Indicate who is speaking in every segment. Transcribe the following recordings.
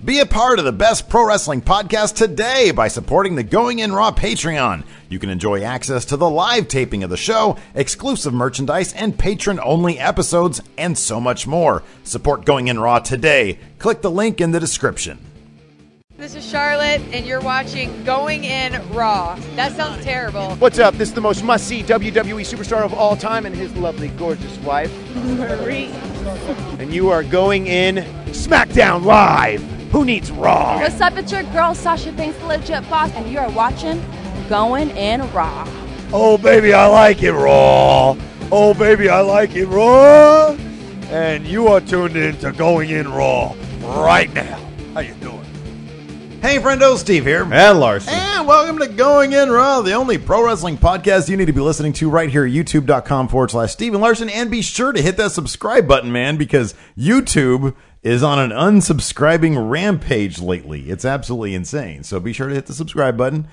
Speaker 1: Be a part of the best pro wrestling podcast today by supporting the Going In Raw Patreon. You can enjoy access to the live taping of the show, exclusive merchandise, and patron-only episodes, and so much more. Support Going In Raw today. Click the link in the description.
Speaker 2: This is Charlotte, and you're watching Going In Raw. That sounds terrible.
Speaker 3: What's up? This is the most must-see WWE superstar of all time and his lovely, gorgeous wife,
Speaker 2: Marie.
Speaker 3: and you are going in SmackDown Live. Who needs Raw?
Speaker 4: What's up? It's your girl, Sasha Banks, the legit boss, and you are watching Going In Raw.
Speaker 3: Oh, baby, I like it Raw. Oh, baby, I like it Raw. And you are tuned in to Going In Raw right now. How you doing?
Speaker 1: Hey, friendo, Steve here.
Speaker 5: And Larson.
Speaker 1: And welcome to Going In Raw, the only pro wrestling podcast you need to be listening to right here at youtube.com/Steven Larson. And be sure to hit that subscribe button, man, because YouTube is on an unsubscribing rampage lately. It's absolutely insane. So be sure to hit the subscribe button.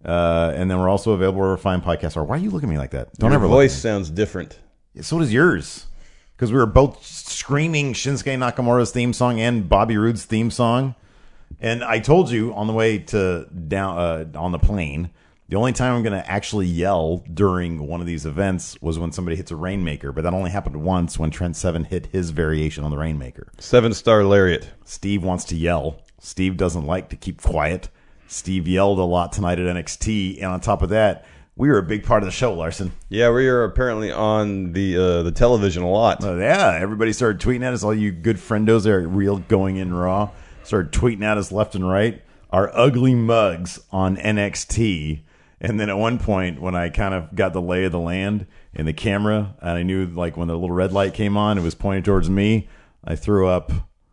Speaker 1: And then we're also available wherever fine podcasts are. Why are you looking at me like that? Don't
Speaker 5: Your
Speaker 1: ever
Speaker 5: voice
Speaker 1: look
Speaker 5: sounds different.
Speaker 1: So does yours. Because we were both screaming Shinsuke Nakamura's theme song and Bobby Roode's theme song. And I told you on the way to down on the plane, the only time I'm going to actually yell during one of these events was when somebody hits a Rainmaker. But that only happened once when Trent Seven hit his variation on the Rainmaker.
Speaker 5: 7-star lariat.
Speaker 1: Steve wants to yell. Steve doesn't like to keep quiet. Steve yelled a lot tonight at NXT. And on top of that, we were a big part of the show, Larson.
Speaker 5: Yeah, we are apparently on the television a lot.
Speaker 1: Yeah, everybody started tweeting at us. All you good friendos there at Real Going In Raw started tweeting at us left and right. Our ugly mugs on NXT. And then at one point, when I kind of got the lay of the land in the camera, and I knew like when the little red light came on, it was pointed towards me, I threw up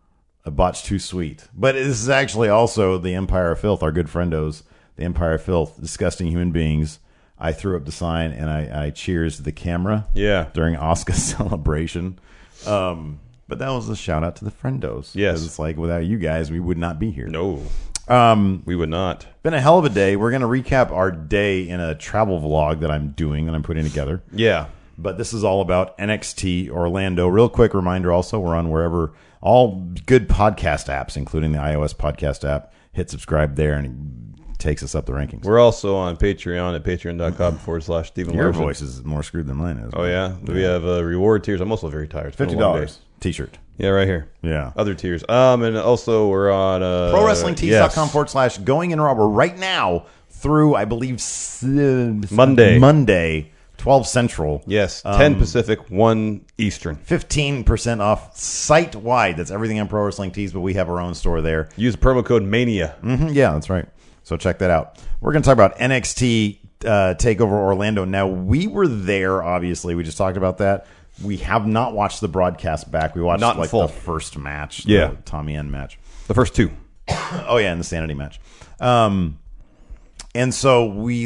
Speaker 1: a botch too sweet. But this is actually also the Empire of Filth, our good friendos, the Empire of Filth, disgusting human beings. I threw up the sign, and I cheers the camera during Asuka's celebration. But that was a shout out to the friendos.
Speaker 5: Yes.
Speaker 1: It's like without you guys, we would not be here.
Speaker 5: No. We would not.
Speaker 1: Been a hell of a day. We're going to recap our day in a travel vlog that I'm doing, that I'm putting together.
Speaker 5: Yeah.
Speaker 1: But this is all about NXT Orlando. Real quick reminder also, we're on wherever all good podcast apps, including the iOS podcast app. Hit subscribe there, and it takes us up the rankings.
Speaker 5: We're also on Patreon at patreon.com/Steven
Speaker 1: Your
Speaker 5: Larson.
Speaker 1: voice is more screwed than mine is.
Speaker 5: Oh, yeah? Do we have reward tiers? I'm also very tired. It's been a long day.
Speaker 1: $50 t-shirt.
Speaker 5: Yeah, right here.
Speaker 1: Yeah.
Speaker 5: Other tiers. And also we're on
Speaker 1: ProWrestlingTees.com/Going In Raw. We're right now through, I believe,
Speaker 5: Monday,
Speaker 1: 12 Central.
Speaker 5: Yes, 10 Pacific, 1 Eastern.
Speaker 1: 15% off site-wide. That's everything on Pro Wrestling Tees, but we have our own store there.
Speaker 5: Use promo code MANIA.
Speaker 1: Yeah, that's right. So check that out. We're going to talk about NXT TakeOver Orlando. Now, we were there, obviously. We just talked about that. We have not watched the broadcast back. We watched the first match, the Tommy End match.
Speaker 5: The first two.
Speaker 1: Oh, yeah, and the Sanity match. And so we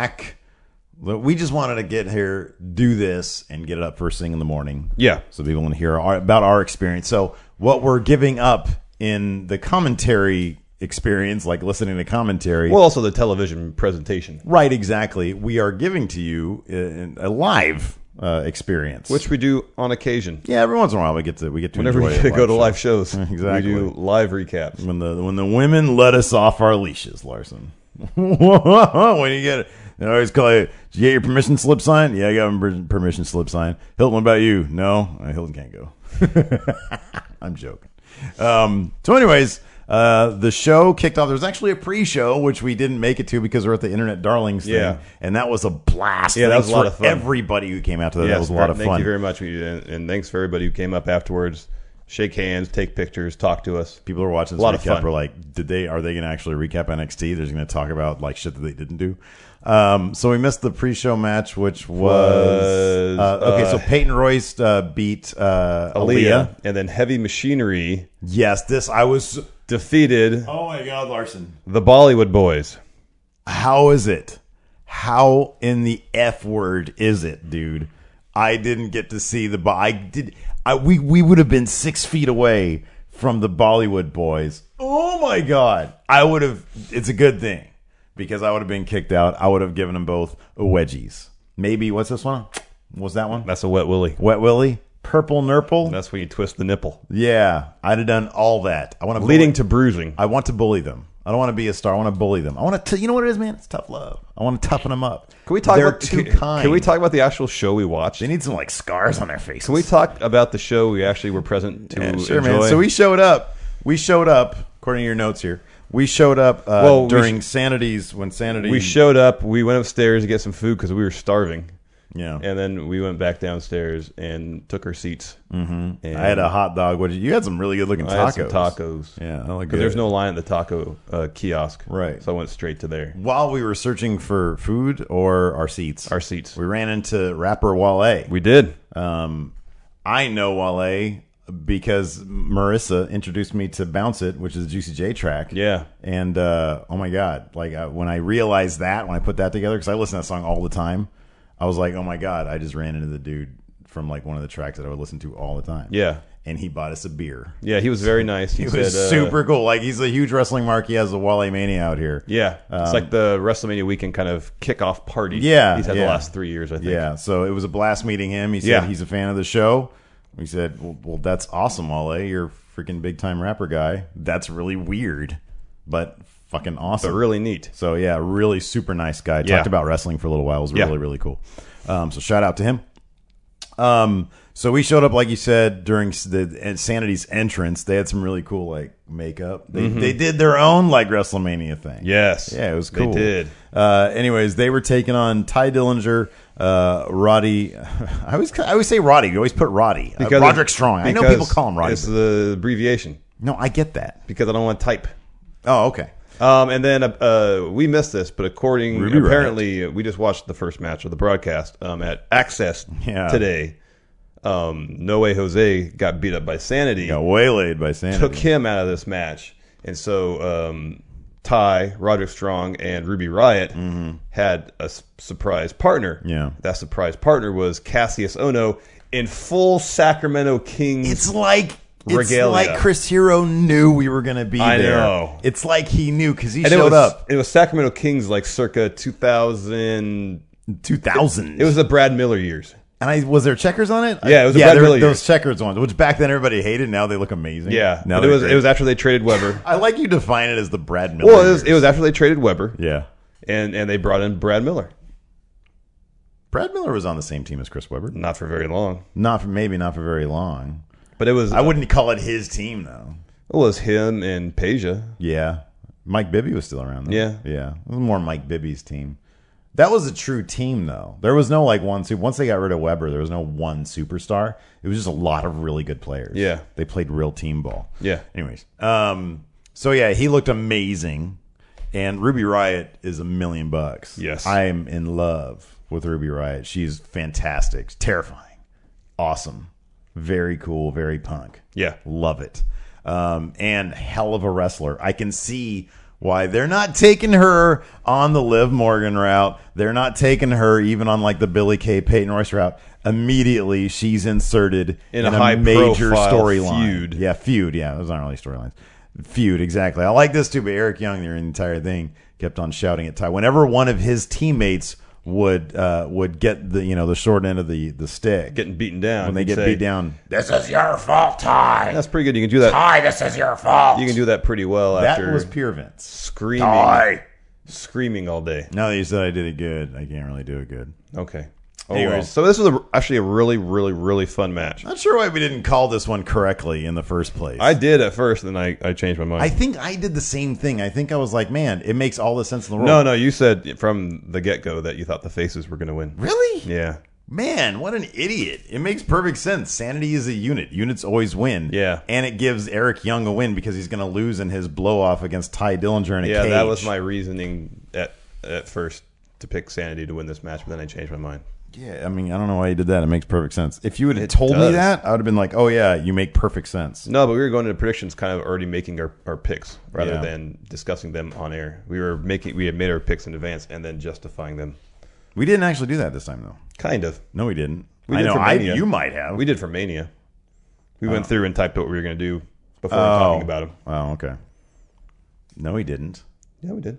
Speaker 1: just wanted to get here, do this, and get it up first thing in the morning.
Speaker 5: Yeah.
Speaker 1: So people want to hear about our experience. So what we're giving up in the commentary experience, like listening to commentary.
Speaker 5: Well, also the television presentation.
Speaker 1: Right, exactly. We are giving to you a live experience,
Speaker 5: which we do on occasion.
Speaker 1: Yeah, every once in a while we get to
Speaker 5: whenever
Speaker 1: enjoy
Speaker 5: we go to live shows.
Speaker 1: Exactly,
Speaker 5: we do live recaps
Speaker 1: when the women let us off our leashes, Larson. When you get it, they always call you. Did you get your permission slip signed? Yeah, I got my permission slip signed. Hilton, what about you? No, Hilton can't go. I'm joking. So, anyways. The show kicked off. There was actually a pre-show, which we didn't make it to because we're at the Internet Darlings thing. And that was a blast.
Speaker 5: Yeah, that was a lot of fun.
Speaker 1: Everybody who came out to that, that was a lot of fun.
Speaker 5: Thank you very much. And thanks for everybody who came up afterwards. Shake hands, take pictures, talk to us.
Speaker 1: People who are watching this
Speaker 5: a lot of
Speaker 1: recap
Speaker 5: fun.
Speaker 1: were like, are they going to actually recap NXT? They're going to talk about like shit that they didn't do. So we missed the pre-show match, which was okay. So Peyton Royce beat Aaliyah,
Speaker 5: and then Heavy Machinery.
Speaker 1: Yes, I was
Speaker 5: defeated.
Speaker 1: Oh my God, Larson!
Speaker 5: The Bollywood Boys.
Speaker 1: How is it? How in the F word is it, dude? I didn't get to see the. We would have been 6 feet away from the Bollywood Boys. Oh my God! I would have. It's a good thing. Because I would have been kicked out. I would have given them both a wedgies. Maybe, what's this one? What's that one?
Speaker 5: That's a Wet Willie.
Speaker 1: Wet Willie? Purple Nurple.
Speaker 5: That's when you twist the nipple,
Speaker 1: Yeah, I'd have done all that. I want to
Speaker 5: leading to bruising.
Speaker 1: I want to bully them. I don't want to be a star. I want to bully them. I want to. You know what it is, man? It's tough love. I want to toughen them up.
Speaker 5: Can we talk
Speaker 1: They're
Speaker 5: about
Speaker 1: too kind.
Speaker 5: Can we talk about the actual show we watched?
Speaker 1: They need some like scars on their faces.
Speaker 5: Can we talk about the show we actually were present to
Speaker 1: Yeah, sure,
Speaker 5: enjoy?
Speaker 1: man. So we showed up. According to your notes here. We showed up during Sanity's when Sanity.
Speaker 5: We showed up. We went upstairs to get some food because we were starving.
Speaker 1: Yeah.
Speaker 5: And then we went back downstairs and took our seats.
Speaker 1: Mm-hmm. I had a hot dog. You had some really good looking tacos.
Speaker 5: I had some tacos.
Speaker 1: Yeah, I like
Speaker 5: because there's no line at the taco kiosk.
Speaker 1: Right.
Speaker 5: So I went straight to there.
Speaker 1: While we were searching for food or our seats,
Speaker 5: We
Speaker 1: ran into rapper Wale.
Speaker 5: We did.
Speaker 1: I know Wale because Marissa introduced me to Bounce It, which is a Juicy J track.
Speaker 5: Yeah.
Speaker 1: And oh my god, when I realized that, when I put that together, because I listen to that song all the time, I was like, oh my god, I just ran into the dude from like one of the tracks that I would listen to all the time.
Speaker 5: Yeah.
Speaker 1: And he bought us a beer.
Speaker 5: Yeah, he was very nice.
Speaker 1: He was super cool. Like, he's a huge wrestling mark. He has a Wale Mania out here.
Speaker 5: Yeah. It's like the WrestleMania weekend kind of kickoff party.
Speaker 1: Yeah.
Speaker 5: He's had the last 3 years, I think.
Speaker 1: Yeah. So it was a blast meeting him. He said he's a fan of the show. We said, well, that's awesome, Wale. You're a freaking big time rapper guy. That's really weird, but fucking awesome.
Speaker 5: But really neat.
Speaker 1: So yeah, really super nice guy. Talked about wrestling for a little while. It was really, really cool. So shout out to him. So we showed up, like you said, during the Sanity's entrance. They had some really cool like makeup. They did their own like WrestleMania thing.
Speaker 5: Yes.
Speaker 1: Yeah, it was cool.
Speaker 5: They did.
Speaker 1: Anyways, they were taking on Ty Dillinger, Roddy. I always say Roddy. You always put Roddy. Roderick Strong. I know people call him Roddy.
Speaker 5: It's the abbreviation.
Speaker 1: No, I get that.
Speaker 5: Because I don't want to type.
Speaker 1: Oh, okay.
Speaker 5: And then we missed this, but apparently
Speaker 1: Riot.
Speaker 5: we just watched the first match of the broadcast at Access today. No Way Jose got beat up by Sanity.
Speaker 1: Got waylaid by Sanity.
Speaker 5: Took him out of this match. And so Ty, Roderick Strong, and Ruby Riot had a surprise partner.
Speaker 1: Yeah.
Speaker 5: That surprise partner was Cassius Ohno in full Sacramento Kings
Speaker 1: It's like
Speaker 5: regalia.
Speaker 1: Chris Hero knew we were going to be there.
Speaker 5: I know.
Speaker 1: It's like he knew because he
Speaker 5: And
Speaker 1: showed up.
Speaker 5: It was Sacramento Kings like circa 2000.
Speaker 1: 2000.
Speaker 5: It was the Brad Miller years.
Speaker 1: And was there checkers on it?
Speaker 5: Yeah, it was the Brad Miller
Speaker 1: those
Speaker 5: years.
Speaker 1: checkers ones, which back then everybody hated. Now they look amazing.
Speaker 5: Yeah,
Speaker 1: now
Speaker 5: but it was after they traded Weber.
Speaker 1: I like you define it as the Brad Miller.
Speaker 5: Well, it was after they traded Weber.
Speaker 1: Yeah.
Speaker 5: And they brought in Brad Miller.
Speaker 1: Brad Miller was on the same team as Chris Webber.
Speaker 5: Not for very long.
Speaker 1: Maybe not for very long.
Speaker 5: But it was.
Speaker 1: I wouldn't call it his team though.
Speaker 5: It was him and Peja.
Speaker 1: Yeah. Mike Bibby was still around though.
Speaker 5: Yeah.
Speaker 1: Yeah. It was more Mike Bibby's team. That was a true team though. There was no like one super. Once they got rid of Weber, there was no one superstar. It was just a lot of really good players.
Speaker 5: Yeah.
Speaker 1: They played real team ball.
Speaker 5: Yeah.
Speaker 1: Anyways. So yeah, he looked amazing. And Ruby Riot is $1 million.
Speaker 5: Yes.
Speaker 1: I am in love with Ruby Riot. She's fantastic. Terrifying. Awesome. Very cool. Very punk.
Speaker 5: Yeah.
Speaker 1: Love it. And hell of a wrestler. I can see why they're not taking her on the Liv Morgan route. They're not taking her even on like the Billie Kay Peyton Royce route. Immediately, she's inserted in a major storyline.
Speaker 5: Feud.
Speaker 1: Yeah, feud. Yeah, those aren't really storylines. Feud, exactly. I like this too, but Eric Young during the entire thing kept on shouting at Ty. Whenever one of his teammates would get the short end of the stick,
Speaker 5: Getting beaten down.
Speaker 1: when they
Speaker 5: you'd
Speaker 1: get
Speaker 5: say,
Speaker 1: beat down, this is your fault, Ty.
Speaker 5: That's pretty good. You can do that.
Speaker 1: Ty, this is your fault.
Speaker 5: You can do that pretty well
Speaker 1: That
Speaker 5: after
Speaker 1: was pure Vince.
Speaker 5: screaming all day.
Speaker 1: Now that you said I did it good, I can't really do it good.
Speaker 5: Okay.
Speaker 1: Anyways.
Speaker 5: So this was actually a really, really, really fun match.
Speaker 1: Not sure why we didn't call this one correctly in the first place.
Speaker 5: I did at first, and then I changed my mind.
Speaker 1: I think I did the same thing. I think I was like, man, it makes all the sense in the world.
Speaker 5: No, you said from the get-go that you thought the faces were going to win.
Speaker 1: Really?
Speaker 5: Yeah.
Speaker 1: Man, what an idiot. It makes perfect sense. Sanity is a unit. Units always win.
Speaker 5: Yeah.
Speaker 1: And it gives Eric Young a win because he's going to lose in his blow-off against Ty Dillinger in a cage.
Speaker 5: Yeah, that was my reasoning at first to pick Sanity to win this match, but then I changed my mind.
Speaker 1: Yeah, I mean, I don't know why you did that. It makes perfect sense. If you had told me that, I would have been like, oh, yeah, you make perfect sense.
Speaker 5: No, but we were going into predictions kind of already making our picks rather
Speaker 1: Yeah.
Speaker 5: than discussing them on air. We had made our picks in advance and then justifying them.
Speaker 1: We didn't actually do that this time, though.
Speaker 5: Kind of.
Speaker 1: No, we didn't.
Speaker 5: We
Speaker 1: I
Speaker 5: did
Speaker 1: know.
Speaker 5: for Mania.
Speaker 1: You might have.
Speaker 5: We did for Mania. We went through and typed what we were going to do before talking about them.
Speaker 1: Oh, okay. No, we didn't.
Speaker 5: Yeah, we did.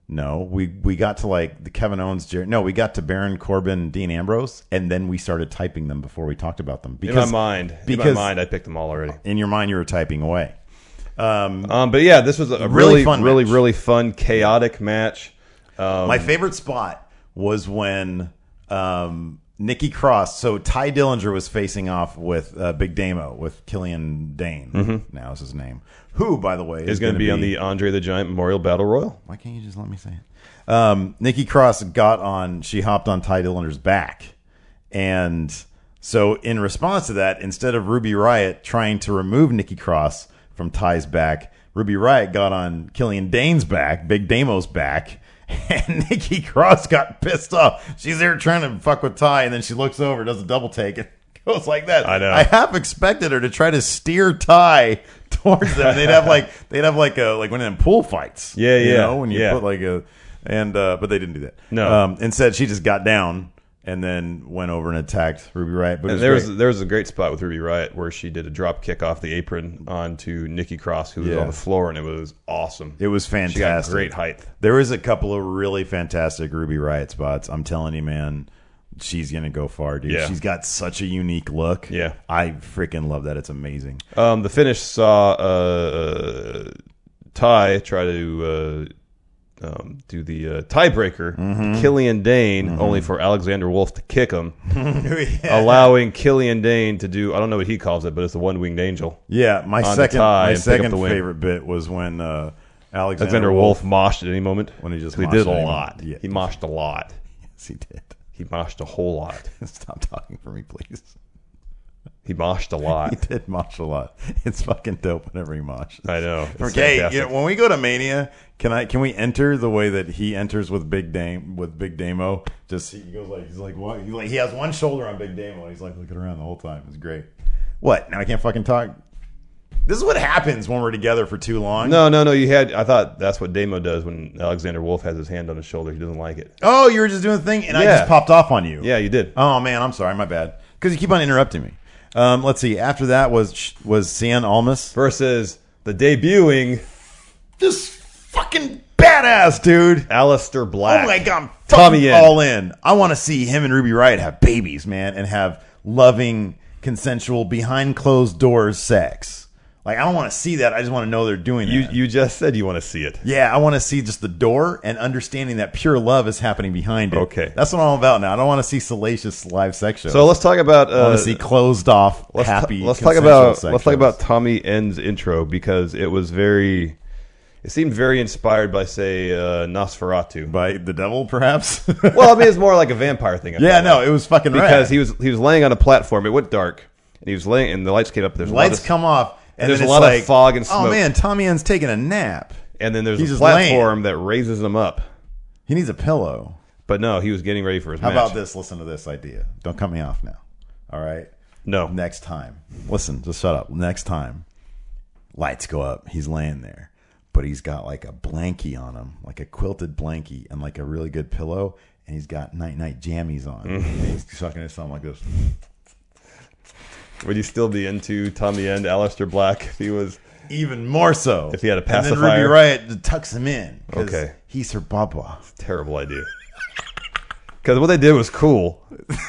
Speaker 1: No, we got to like the Kevin Owens. We got to Baron Corbin, Dean Ambrose, and then we started typing them before we talked about them.
Speaker 5: Because, in my mind, I picked them all already.
Speaker 1: In your mind, you were typing away.
Speaker 5: But yeah, this was a really fun, chaotic match.
Speaker 1: My favorite spot was when Nikki Cross. So Ty Dillinger was facing off with Big Damo, with Killian Dane. Now is his name. Who, by the way,
Speaker 5: is going to be on the Andre the Giant Memorial Battle Royal.
Speaker 1: Why can't you just let me say it? Nikki Cross she hopped on Ty Dillinger's back. And so in response to that, instead of Ruby Riott trying to remove Nikki Cross from Ty's back, Ruby Riott got on Killian Dane's back, Big Damo's back, and Nikki Cross got pissed off. She's there trying to fuck with Ty, and then she looks over, does a double take, and goes like that.
Speaker 5: I know.
Speaker 1: I half expected her to try to steer Ty towards them. They'd have like one of them pool fights.
Speaker 5: Yeah,
Speaker 1: you
Speaker 5: yeah.
Speaker 1: know, when you put like but they didn't do that.
Speaker 5: No.
Speaker 1: Instead, she just got down and then went over and attacked Ruby Riott. But
Speaker 5: there was a great spot with Ruby Riott where she did a drop kick off the apron onto Nikki Cross, who was on the floor, and it was awesome.
Speaker 1: It was fantastic.
Speaker 5: She got great height.
Speaker 1: There was a couple of really fantastic Ruby Riott spots. I'm telling you, man. She's going to go far, dude.
Speaker 5: Yeah.
Speaker 1: She's got such a unique look.
Speaker 5: Yeah.
Speaker 1: I freaking love that. It's amazing.
Speaker 5: The finish saw Ty try to do the tiebreaker, Killian Dane, only for Alexander Wolf to kick him, allowing Killian Dane to do, I don't know what he calls it, but it's the one-winged angel.
Speaker 1: Yeah, my second favorite bit was when Alexander Wolf
Speaker 5: moshed at any moment.
Speaker 1: When he just
Speaker 5: he did a lot. Yeah. He moshed a lot.
Speaker 1: Yes, he did.
Speaker 5: He moshed a whole lot.
Speaker 1: Stop talking for me, please.
Speaker 5: He moshed a lot.
Speaker 1: He did mosh a lot. It's fucking dope whenever he moshed.
Speaker 5: I know.
Speaker 1: Okay, when we go to Mania, can we enter the way that he enters with Big Damo? Just he goes like he's like what? He has one shoulder on Big Damo and he's like looking around the whole time. It's great. What? Now I can't fucking talk. This is what happens when we're together for too long.
Speaker 5: No. I thought that's what Damo does when Alexander Wolf has his hand on his shoulder. He doesn't like it.
Speaker 1: Oh, you were just doing the thing, and I just popped off on you.
Speaker 5: Yeah, you did.
Speaker 1: Oh man, I'm sorry, my bad. Because you keep on interrupting me. Let's see. After that was Cien Almas
Speaker 5: versus the debuting,
Speaker 1: just fucking badass dude,
Speaker 5: Aleister Black.
Speaker 1: Oh my god, I'm fucking all in. I want to see him and Ruby Riott have babies, man, and have loving, consensual, behind closed doors sex. Like, I don't want to see that. I just want to know they're doing that.
Speaker 5: You just said you want to see it.
Speaker 1: Yeah, I want to see just the door and understanding that pure love is happening behind it.
Speaker 5: Okay.
Speaker 1: That's what I'm all about now. I don't want to see salacious live sex shows.
Speaker 5: So let's talk about...
Speaker 1: I want to see closed off, happy,
Speaker 5: let's talk about Tommy End's intro, because it was very... It seemed very inspired by, say, Nosferatu.
Speaker 1: By the devil, perhaps?
Speaker 5: Well, I mean, it's more like a vampire thing.
Speaker 1: It was fucking
Speaker 5: because
Speaker 1: rad.
Speaker 5: he was laying on a platform. It went dark, and he was laying, and the lights came up. There's
Speaker 1: lights come off. And
Speaker 5: there's a lot of fog and smoke.
Speaker 1: Oh, man, Tommy End's taking a nap.
Speaker 5: And then there's a platform that raises him up.
Speaker 1: He needs a pillow.
Speaker 5: But no, he was getting ready for his match.
Speaker 1: How about this? Listen to this idea. Don't cut me off now. All right?
Speaker 5: No.
Speaker 1: Next time. Listen, just shut up. Next time, lights go up. He's laying there. But he's got like a blankie on him, like a quilted blankie, and like a really good pillow. And he's got night-night jammies on. And he's sucking his thumb like this.
Speaker 5: Would you still be into Tommy End, Aleister Black, if he was...
Speaker 1: Even more so.
Speaker 5: If he had a pacifier.
Speaker 1: And then Ruby Riott tucks him in.
Speaker 5: Okay.
Speaker 1: He's her baba.
Speaker 5: Terrible idea. Because what they did was cool.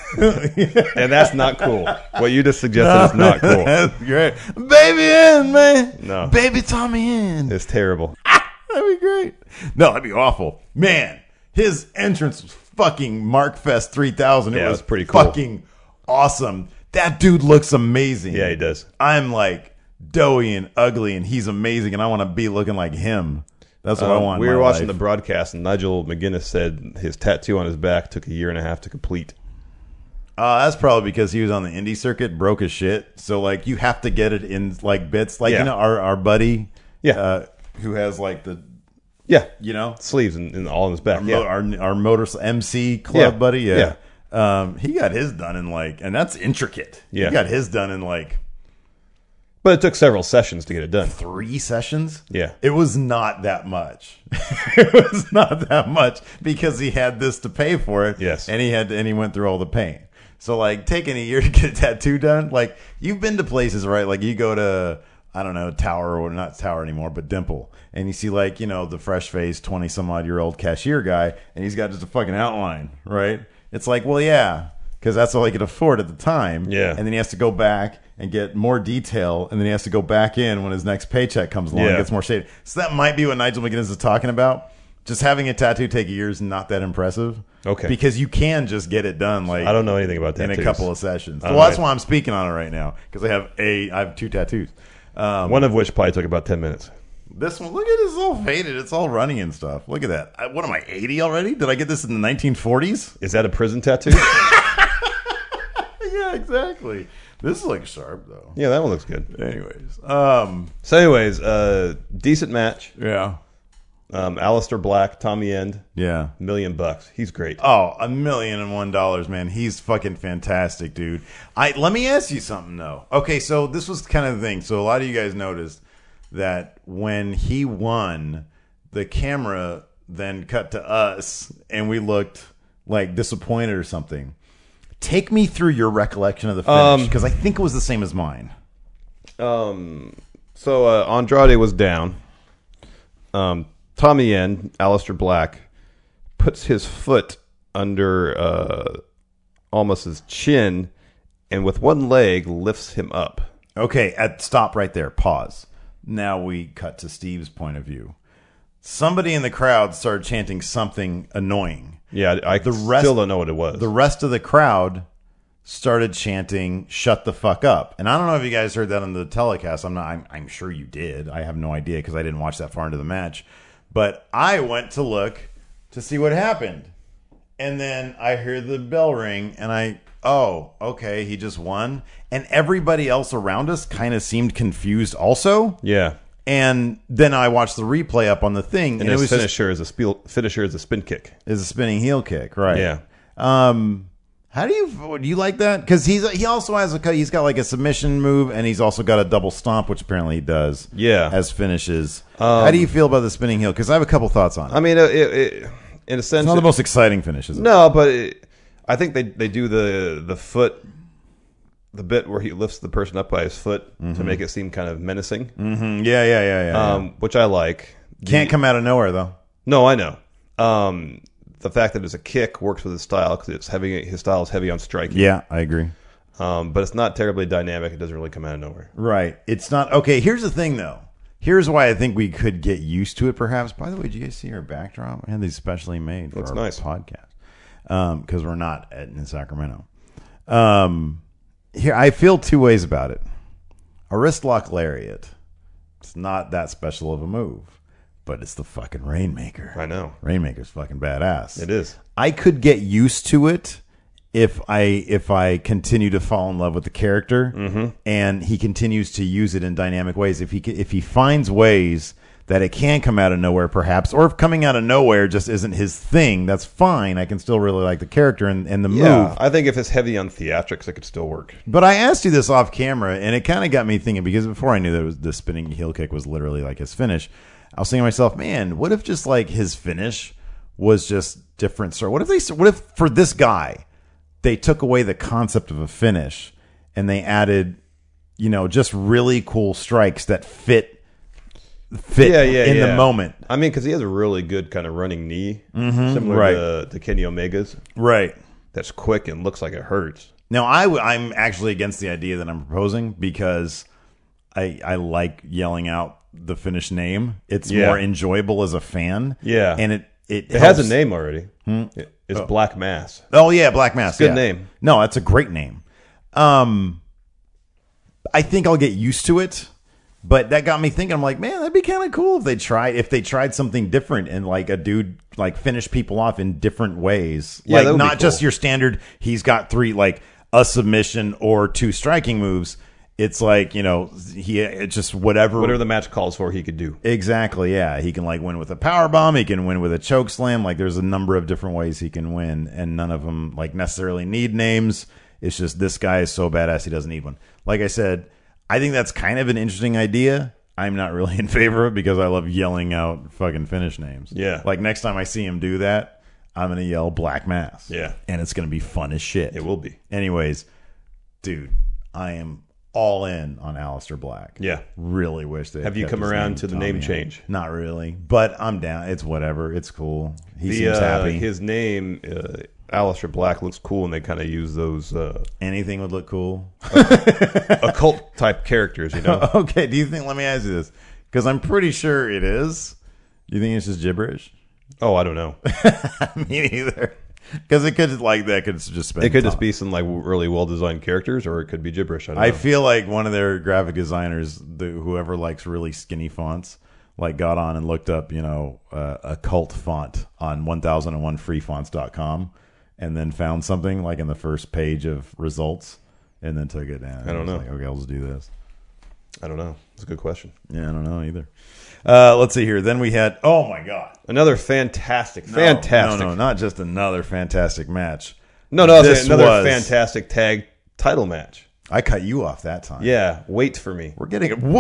Speaker 5: And that's not cool. What you just suggested is not cool.
Speaker 1: That's great. Baby End, man.
Speaker 5: No.
Speaker 1: Baby Tommy End.
Speaker 5: It's terrible.
Speaker 1: That'd be great. No, that'd be awful. Man, his entrance was fucking Markfest 3000. It was
Speaker 5: pretty cool.
Speaker 1: Fucking awesome. That dude looks amazing.
Speaker 5: Yeah, he does.
Speaker 1: I'm like doughy and ugly, and he's amazing, and I want to be looking like him. That's what I want.
Speaker 5: We were watching the broadcast, and Nigel McGuinness said his tattoo on his back took 1.5 years to complete.
Speaker 1: That's probably because he was on the indie circuit, broke his shit. So like, you have to get it in like bits. Like you know, our buddy, who has like the
Speaker 5: sleeves and all on his back.
Speaker 1: Our motor MC club buddy, he got his done in like, and that's intricate.
Speaker 5: Yeah,
Speaker 1: he got his done in like.
Speaker 5: But it took several sessions to get it done.
Speaker 1: 3 sessions?
Speaker 5: Yeah.
Speaker 1: It was not that much. It was not that much because he had this to pay for it.
Speaker 5: Yes.
Speaker 1: And he went through all the pain. So like taking 1 year to get a tattoo done, like you've been to places, right? Like you go to I don't know, Tower, or not Tower anymore, but Dimple. And you see, like, the fresh-faced 20-some-odd-year-old cashier guy, and he's got just a fucking outline, right? It's like, well, yeah, because that's all he could afford at the time.
Speaker 5: Yeah.
Speaker 1: And then he has to go back and get more detail, and then he has to go back in when his next paycheck comes along and gets more shaded. So that might be what Nigel McGuinness is talking about. Just having a tattoo take a year is not that impressive.
Speaker 5: Okay.
Speaker 1: Because you can just get it done like
Speaker 5: I don't know anything about tattoos.
Speaker 1: in a couple of sessions.
Speaker 5: All
Speaker 1: Well, that's
Speaker 5: right.
Speaker 1: why I'm speaking on it right now, because I have 2 tattoos.
Speaker 5: One of which probably took about 10 minutes.
Speaker 1: This one, look at it, it's all faded. It's all runny and stuff. Look at that. What am I, 80 already? Did I get this in the 1940s?
Speaker 5: Is that a prison tattoo?
Speaker 1: Yeah, exactly. This looks sharp, though.
Speaker 5: Yeah, that one looks good.
Speaker 1: Anyways.
Speaker 5: So anyways, decent match.
Speaker 1: Yeah.
Speaker 5: Alistair Black, Tommy End,
Speaker 1: Yeah.
Speaker 5: $1 million. He's great.
Speaker 1: Oh, $1,001, man. He's fucking fantastic, dude. Let me ask you something, though. Okay, so this was kind of the thing. So a lot of you guys noticed that when he won, the camera then cut to us, and we looked like disappointed or something. Take me through your recollection of the finish, because I think it was the same as mine.
Speaker 5: So Andrade was down. Tommy End, Alistair Black, puts his foot under almost his chin, and with one leg lifts him up.
Speaker 1: Okay, stop right there. Pause. Now we cut to Steve's point of view. Somebody in the crowd started chanting something annoying.
Speaker 5: Yeah, I still don't know what it was.
Speaker 1: The rest of the crowd started chanting "Shut the fuck up!" And I don't know if you guys heard that on the telecast. I'm sure you did. I have no idea because I didn't watch that far into the match. But I went to look to see what happened, and then I hear the bell ring, and oh, okay, he just won. And everybody else around us kind of seemed confused also.
Speaker 5: Yeah.
Speaker 1: And then I watched the replay up on the thing,
Speaker 5: And
Speaker 1: it
Speaker 5: his
Speaker 1: was
Speaker 5: finisher is a spin kick.
Speaker 1: is a spinning heel kick, right?
Speaker 5: Yeah.
Speaker 1: How do you like that? Because he also has he's got like a submission move, and he's also got a double stomp, which apparently he does.
Speaker 5: Yeah.
Speaker 1: As finishes. How do you feel about the spinning heel? Because I have a couple thoughts on it.
Speaker 5: I mean, in a sense,
Speaker 1: It's not the most exciting finish, is it?
Speaker 5: no, but I think they do the foot, the bit where he lifts the person up by his foot to make it seem kind of menacing.
Speaker 1: Mm-hmm. Yeah.
Speaker 5: Which I like.
Speaker 1: Can't come out of nowhere though.
Speaker 5: No, I know. The fact that it's a kick works with his style because it's heavy. His style is heavy on striking.
Speaker 1: Yeah, I agree.
Speaker 5: But it's not terribly dynamic. It doesn't really come out of nowhere.
Speaker 1: Right. It's not okay. Here's the thing, though. Here's why I think we could get used to it, perhaps. By the way, did you guys see our backdrop? I had these specially made for
Speaker 5: Looks
Speaker 1: our
Speaker 5: nice.
Speaker 1: podcast because we're not in Sacramento. Here, I feel two ways about it. A wrist lock lariat. It's not that special of a move, but it's the fucking Rainmaker.
Speaker 5: I know.
Speaker 1: Rainmaker's fucking badass.
Speaker 5: It is.
Speaker 1: I could get used to it if I continue to fall in love with the character and he continues to use it in dynamic ways. If he finds ways that it can come out of nowhere, perhaps, or if coming out of nowhere just isn't his thing, that's fine. I can still really like the character and the
Speaker 5: Yeah,
Speaker 1: move.
Speaker 5: I think if it's heavy on theatrics, it could still work.
Speaker 1: But I asked you this off camera, and it kind of got me thinking, because before I knew that the spinning heel kick was literally like his finish, I was thinking to myself, man, what if just like his finish was just different? So what if for this guy they took away the concept of a finish and they added, just really cool strikes that fit in the moment?
Speaker 5: I mean, because he has a really good kind of running knee, similar to Kenny Omega's.
Speaker 1: Right.
Speaker 5: That's quick and looks like it hurts.
Speaker 1: Now, I'm actually against the idea that I'm proposing because I like yelling out the finish name. It's more enjoyable as a fan.
Speaker 5: Yeah.
Speaker 1: And it
Speaker 5: has a name already. It's Black Mass.
Speaker 1: Oh, yeah, Black Mass.
Speaker 5: Good name.
Speaker 1: No, that's a great name. I think I'll get used to it, but that got me thinking. I'm like, man, that'd be kind of cool if they tried something different and like a dude like finish people off in different ways.
Speaker 5: Yeah, that
Speaker 1: like
Speaker 5: would be
Speaker 1: not just
Speaker 5: cool.
Speaker 1: your standard. He's got 3 like a submission or 2 striking moves. It's like it's just whatever
Speaker 5: the match calls for, he could do.
Speaker 1: Exactly, yeah. He can like win with a power bomb. He can win with a choke slam. Like there's a number of different ways he can win, and none of them like necessarily need names. It's just this guy is so badass he doesn't need one. Like I said, I think that's kind of an interesting idea. I'm not really in favor of it because I love yelling out fucking finish names.
Speaker 5: Yeah.
Speaker 1: Like next time I see him do that, I'm gonna yell Black Mass.
Speaker 5: Yeah.
Speaker 1: And it's gonna be fun as shit.
Speaker 5: It will be.
Speaker 1: Anyways, dude, I am all in on Aleister Black.
Speaker 5: Yeah.
Speaker 1: Really wish they
Speaker 5: Have you
Speaker 1: kept
Speaker 5: come
Speaker 1: his
Speaker 5: around
Speaker 1: name
Speaker 5: to the
Speaker 1: Tommy
Speaker 5: name
Speaker 1: Young.
Speaker 5: change?
Speaker 1: Not really, but I'm down. It's whatever. It's cool. He seems happy.
Speaker 5: His name, Aleister Black, looks cool, and they kind of use those
Speaker 1: Anything would look cool.
Speaker 5: occult type characters, you know.
Speaker 1: Okay, do you think? Let me ask you this, because I'm pretty sure it is. You think it's just gibberish?
Speaker 5: Oh, I don't know.
Speaker 1: Me neither. Because it could that could just spend
Speaker 5: It could just
Speaker 1: time.
Speaker 5: be some like really well designed characters, or it could be gibberish. I don't
Speaker 1: I
Speaker 5: know.
Speaker 1: feel like one of their graphic designers, whoever likes really skinny fonts, like got on and looked up, a cult font on 1001freefonts.com, and then found something like in the first page of results, and then took it down.
Speaker 5: I don't know.
Speaker 1: Like, okay, I'll just do this.
Speaker 5: I don't know. It's a good question.
Speaker 1: Yeah, I don't know either. Let's see here. Then we had, oh my god,
Speaker 5: Another fantastic.
Speaker 1: No, not just another fantastic match.
Speaker 5: No,
Speaker 1: This
Speaker 5: another
Speaker 1: was-
Speaker 5: fantastic tag title match.
Speaker 1: I cut you off that time.
Speaker 5: Yeah, wait for me.
Speaker 1: We're getting in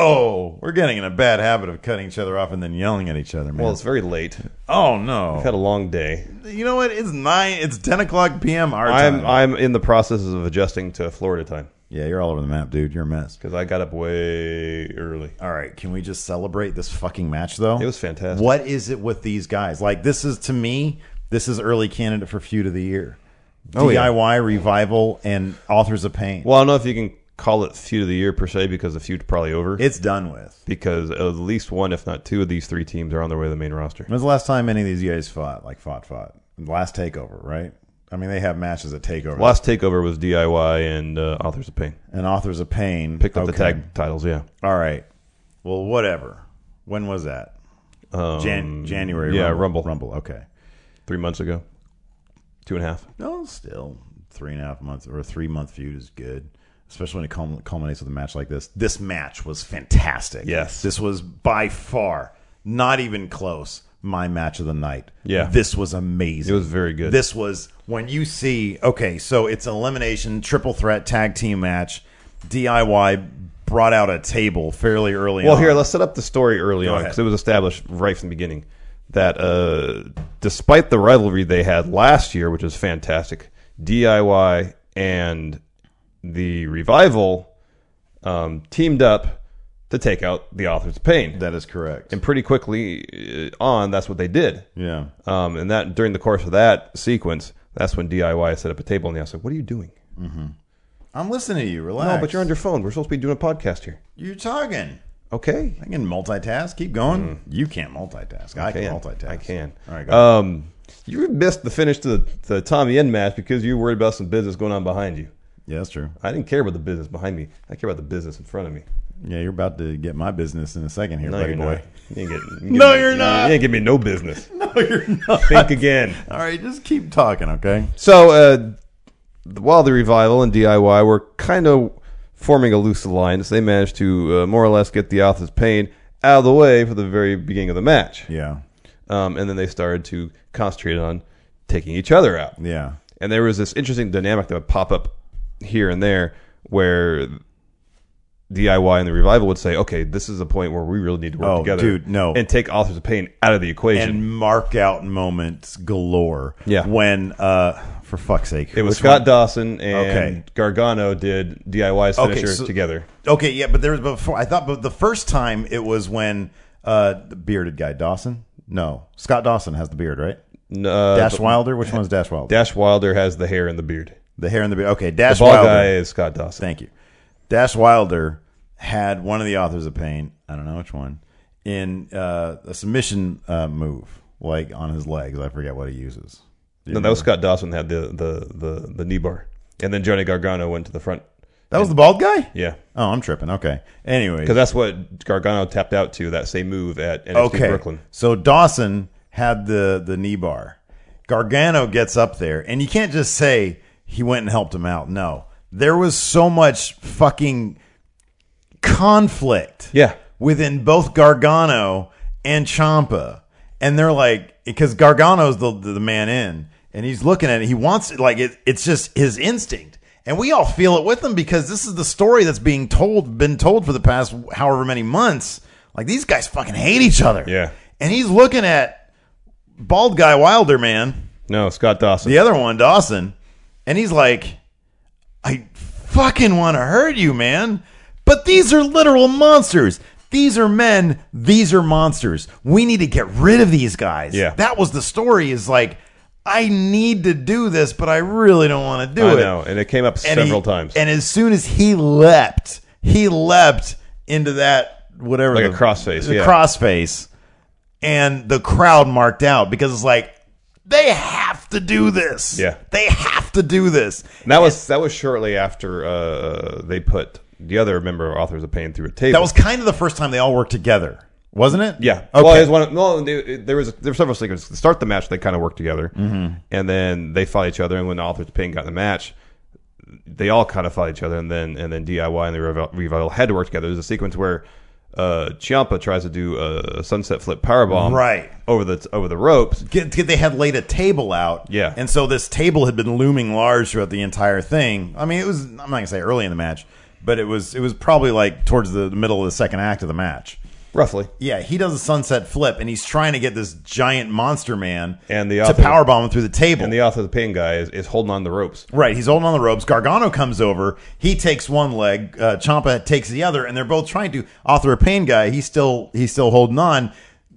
Speaker 1: a bad habit of cutting each other off and then yelling at each other, man.
Speaker 5: Well, it's very late.
Speaker 1: Oh no!
Speaker 5: I've had a long day.
Speaker 1: You know what? It's 10 o'clock p.m. our time.
Speaker 5: I'm in the process of adjusting to Florida time
Speaker 1: Yeah, you're all over the map, dude. You're a mess.
Speaker 5: because I got up way early.
Speaker 1: All right, can we just celebrate this fucking match, though?
Speaker 5: It was fantastic.
Speaker 1: What is it with these guys? Like, this is early candidate for feud of the year.
Speaker 5: Oh, yeah.
Speaker 1: DIY, Revival, and Authors of Pain.
Speaker 5: Well, I don't know if you can call it feud of the year per se because the feud's probably over.
Speaker 1: It's done with.
Speaker 5: Because at least one, if not two, of these three teams are on their way to the main roster.
Speaker 1: When's the last time any of these guys fought? Last TakeOver, right? I mean, they have matches at TakeOver.
Speaker 5: Last takeover was DIY and Authors of Pain.
Speaker 1: And Authors of Pain.
Speaker 5: Picked up the
Speaker 1: Okay.
Speaker 5: tag titles, yeah.
Speaker 1: All right. Well, whatever. When was that? January.
Speaker 5: yeah,
Speaker 1: Rumble.
Speaker 5: Rumble.
Speaker 1: Okay.
Speaker 5: 3 months ago. 2.5.
Speaker 1: No, still 3.5 months or a 3-month feud is good, especially when it culminates with a match like this. This match was fantastic.
Speaker 5: Yes.
Speaker 1: This was by far, not even close, my match of the night.
Speaker 5: Yeah.
Speaker 1: This was amazing.
Speaker 5: It was very good.
Speaker 1: This was when you see, okay, so it's an elimination triple threat tag team match. DIY brought out a table fairly early on.
Speaker 5: Well, here, let's set up the story early on
Speaker 1: ahead.
Speaker 5: because it was established right from the beginning that despite the rivalry they had last year, which was fantastic, DIY and the Revival teamed up to take out the Authors of Pain.
Speaker 1: That is correct.
Speaker 5: And pretty quickly that's what they did.
Speaker 1: Yeah.
Speaker 5: And that during the course of that sequence, that's when DIY set up a table and I said, "What are you doing?"
Speaker 1: I'm listening to you. Relax.
Speaker 5: No, but you're on your phone. We're supposed to be doing a podcast here.
Speaker 1: You're talking.
Speaker 5: Okay.
Speaker 1: I can multitask. Keep going. You can't multitask. I can multitask.
Speaker 5: I can.
Speaker 1: All right, go.
Speaker 5: You missed the finish to the Tommy End match because you were worried about some business going on behind you.
Speaker 1: Yeah, that's true.
Speaker 5: I didn't care about the business behind me. I care about the business in front of me.
Speaker 1: Yeah, you're about to get my business in a second here,
Speaker 5: No,
Speaker 1: buddy
Speaker 5: you're
Speaker 1: boy.
Speaker 5: not. You ain't
Speaker 1: No, you're not.
Speaker 5: You ain't give me no business.
Speaker 1: No, you're not.
Speaker 5: Think again.
Speaker 1: All right, just keep talking, okay?
Speaker 5: So, while the Revival and DIY were kind of forming a loose alliance, they managed to more or less get the Authors of Pain out of the way for the very beginning of the match.
Speaker 1: Yeah.
Speaker 5: And then they started to concentrate on taking each other out.
Speaker 1: Yeah.
Speaker 5: And there was this interesting dynamic that would pop up here and there where DIY and the Revival would say, okay, this is a point where we really need to work together.
Speaker 1: Dude, no.
Speaker 5: And take Authors of Pain out of the equation.
Speaker 1: And mark out moments galore.
Speaker 5: Yeah.
Speaker 1: When, for fuck's sake.
Speaker 5: It was
Speaker 1: which
Speaker 5: Scott
Speaker 1: one?
Speaker 5: Dawson and
Speaker 1: Okay.
Speaker 5: Gargano did DIY's finisher
Speaker 1: so-
Speaker 5: together.
Speaker 1: Okay, yeah, but there was before. I thought, but the first time it was when the bearded guy, Dawson? No. Scott Dawson has the beard, right? Dash Wilder? Which one's Dash Wilder?
Speaker 5: Dash Wilder has the hair and the beard.
Speaker 1: The hair and the beard. Okay,
Speaker 5: The
Speaker 1: Dash
Speaker 5: bald
Speaker 1: Wilder.
Speaker 5: guy is Scott Dawson.
Speaker 1: Thank you. Dash Wilder had one of the Authors of Pain, I don't know which one, in a submission move, like on his legs. I forget what he uses. Do you
Speaker 5: No, that was
Speaker 1: remember?
Speaker 5: Scott Dawson had the knee bar. And then Johnny Gargano went to the front.
Speaker 1: That was the bald guy?
Speaker 5: Yeah.
Speaker 1: Oh, I'm tripping. Okay. Anyway.
Speaker 5: Because that's what Gargano tapped out to, that same move at NXT Brooklyn.
Speaker 1: So Dawson had the knee bar. Gargano gets up there, and you can't just say he went and helped him out. No. There was so much fucking conflict
Speaker 5: Yeah.
Speaker 1: within both Gargano and Ciampa. And they're like, because Gargano's the man in, and he's looking at it. He wants it, like, it's just his instinct. And we all feel it with him because this is the story that's been told for the past however many months. Like, these guys fucking hate each other.
Speaker 5: Yeah.
Speaker 1: And he's looking at bald guy Wilder, man.
Speaker 5: No, Scott Dawson.
Speaker 1: The other one, Dawson. And he's like, fucking want to hurt you, man. But these are literal monsters. These are men. These are monsters. We need to get rid of these guys.
Speaker 5: Yeah.
Speaker 1: That was the story, is like, I need to do this, but I really don't want to do it.
Speaker 5: I know, and it came up several times.
Speaker 1: And as soon as he leapt into that, whatever.
Speaker 5: Like a crossface,
Speaker 1: the
Speaker 5: yeah.
Speaker 1: crossface. And the crowd marked out because it's like, they have to do this.
Speaker 5: Yeah.
Speaker 1: They have to do this.
Speaker 5: And that was shortly after they put the other member of Authors of Pain through a table.
Speaker 1: That was kind of the first time they all worked together, wasn't it?
Speaker 5: Yeah.
Speaker 1: Okay.
Speaker 5: Well, it was there were several sequences. To start the match, they kind of worked together, and then they fought each other. And when the Authors of Pain got in the match, they all kind of fought each other. And then DIY and the Revival had to work together. There's a sequence where Ciampa tries to do a sunset flip powerbomb
Speaker 1: Right.
Speaker 5: over the ropes.
Speaker 1: They had laid a table out.
Speaker 5: Yeah.
Speaker 1: And so this table had been looming large throughout the entire thing. I mean, it was, I'm not going to say early in the match, but it was probably like towards the middle of the second act of the match.
Speaker 5: Roughly.
Speaker 1: Yeah, he does a sunset flip, and he's trying to get this giant monster man
Speaker 5: And
Speaker 1: to powerbomb him through the table.
Speaker 5: And the Author of the Pain guy is holding on the ropes.
Speaker 1: Right, he's holding on the ropes. Gargano comes over. He takes one leg. Ciampa takes the other, and they're both trying to. Author of Pain guy, he's still holding on.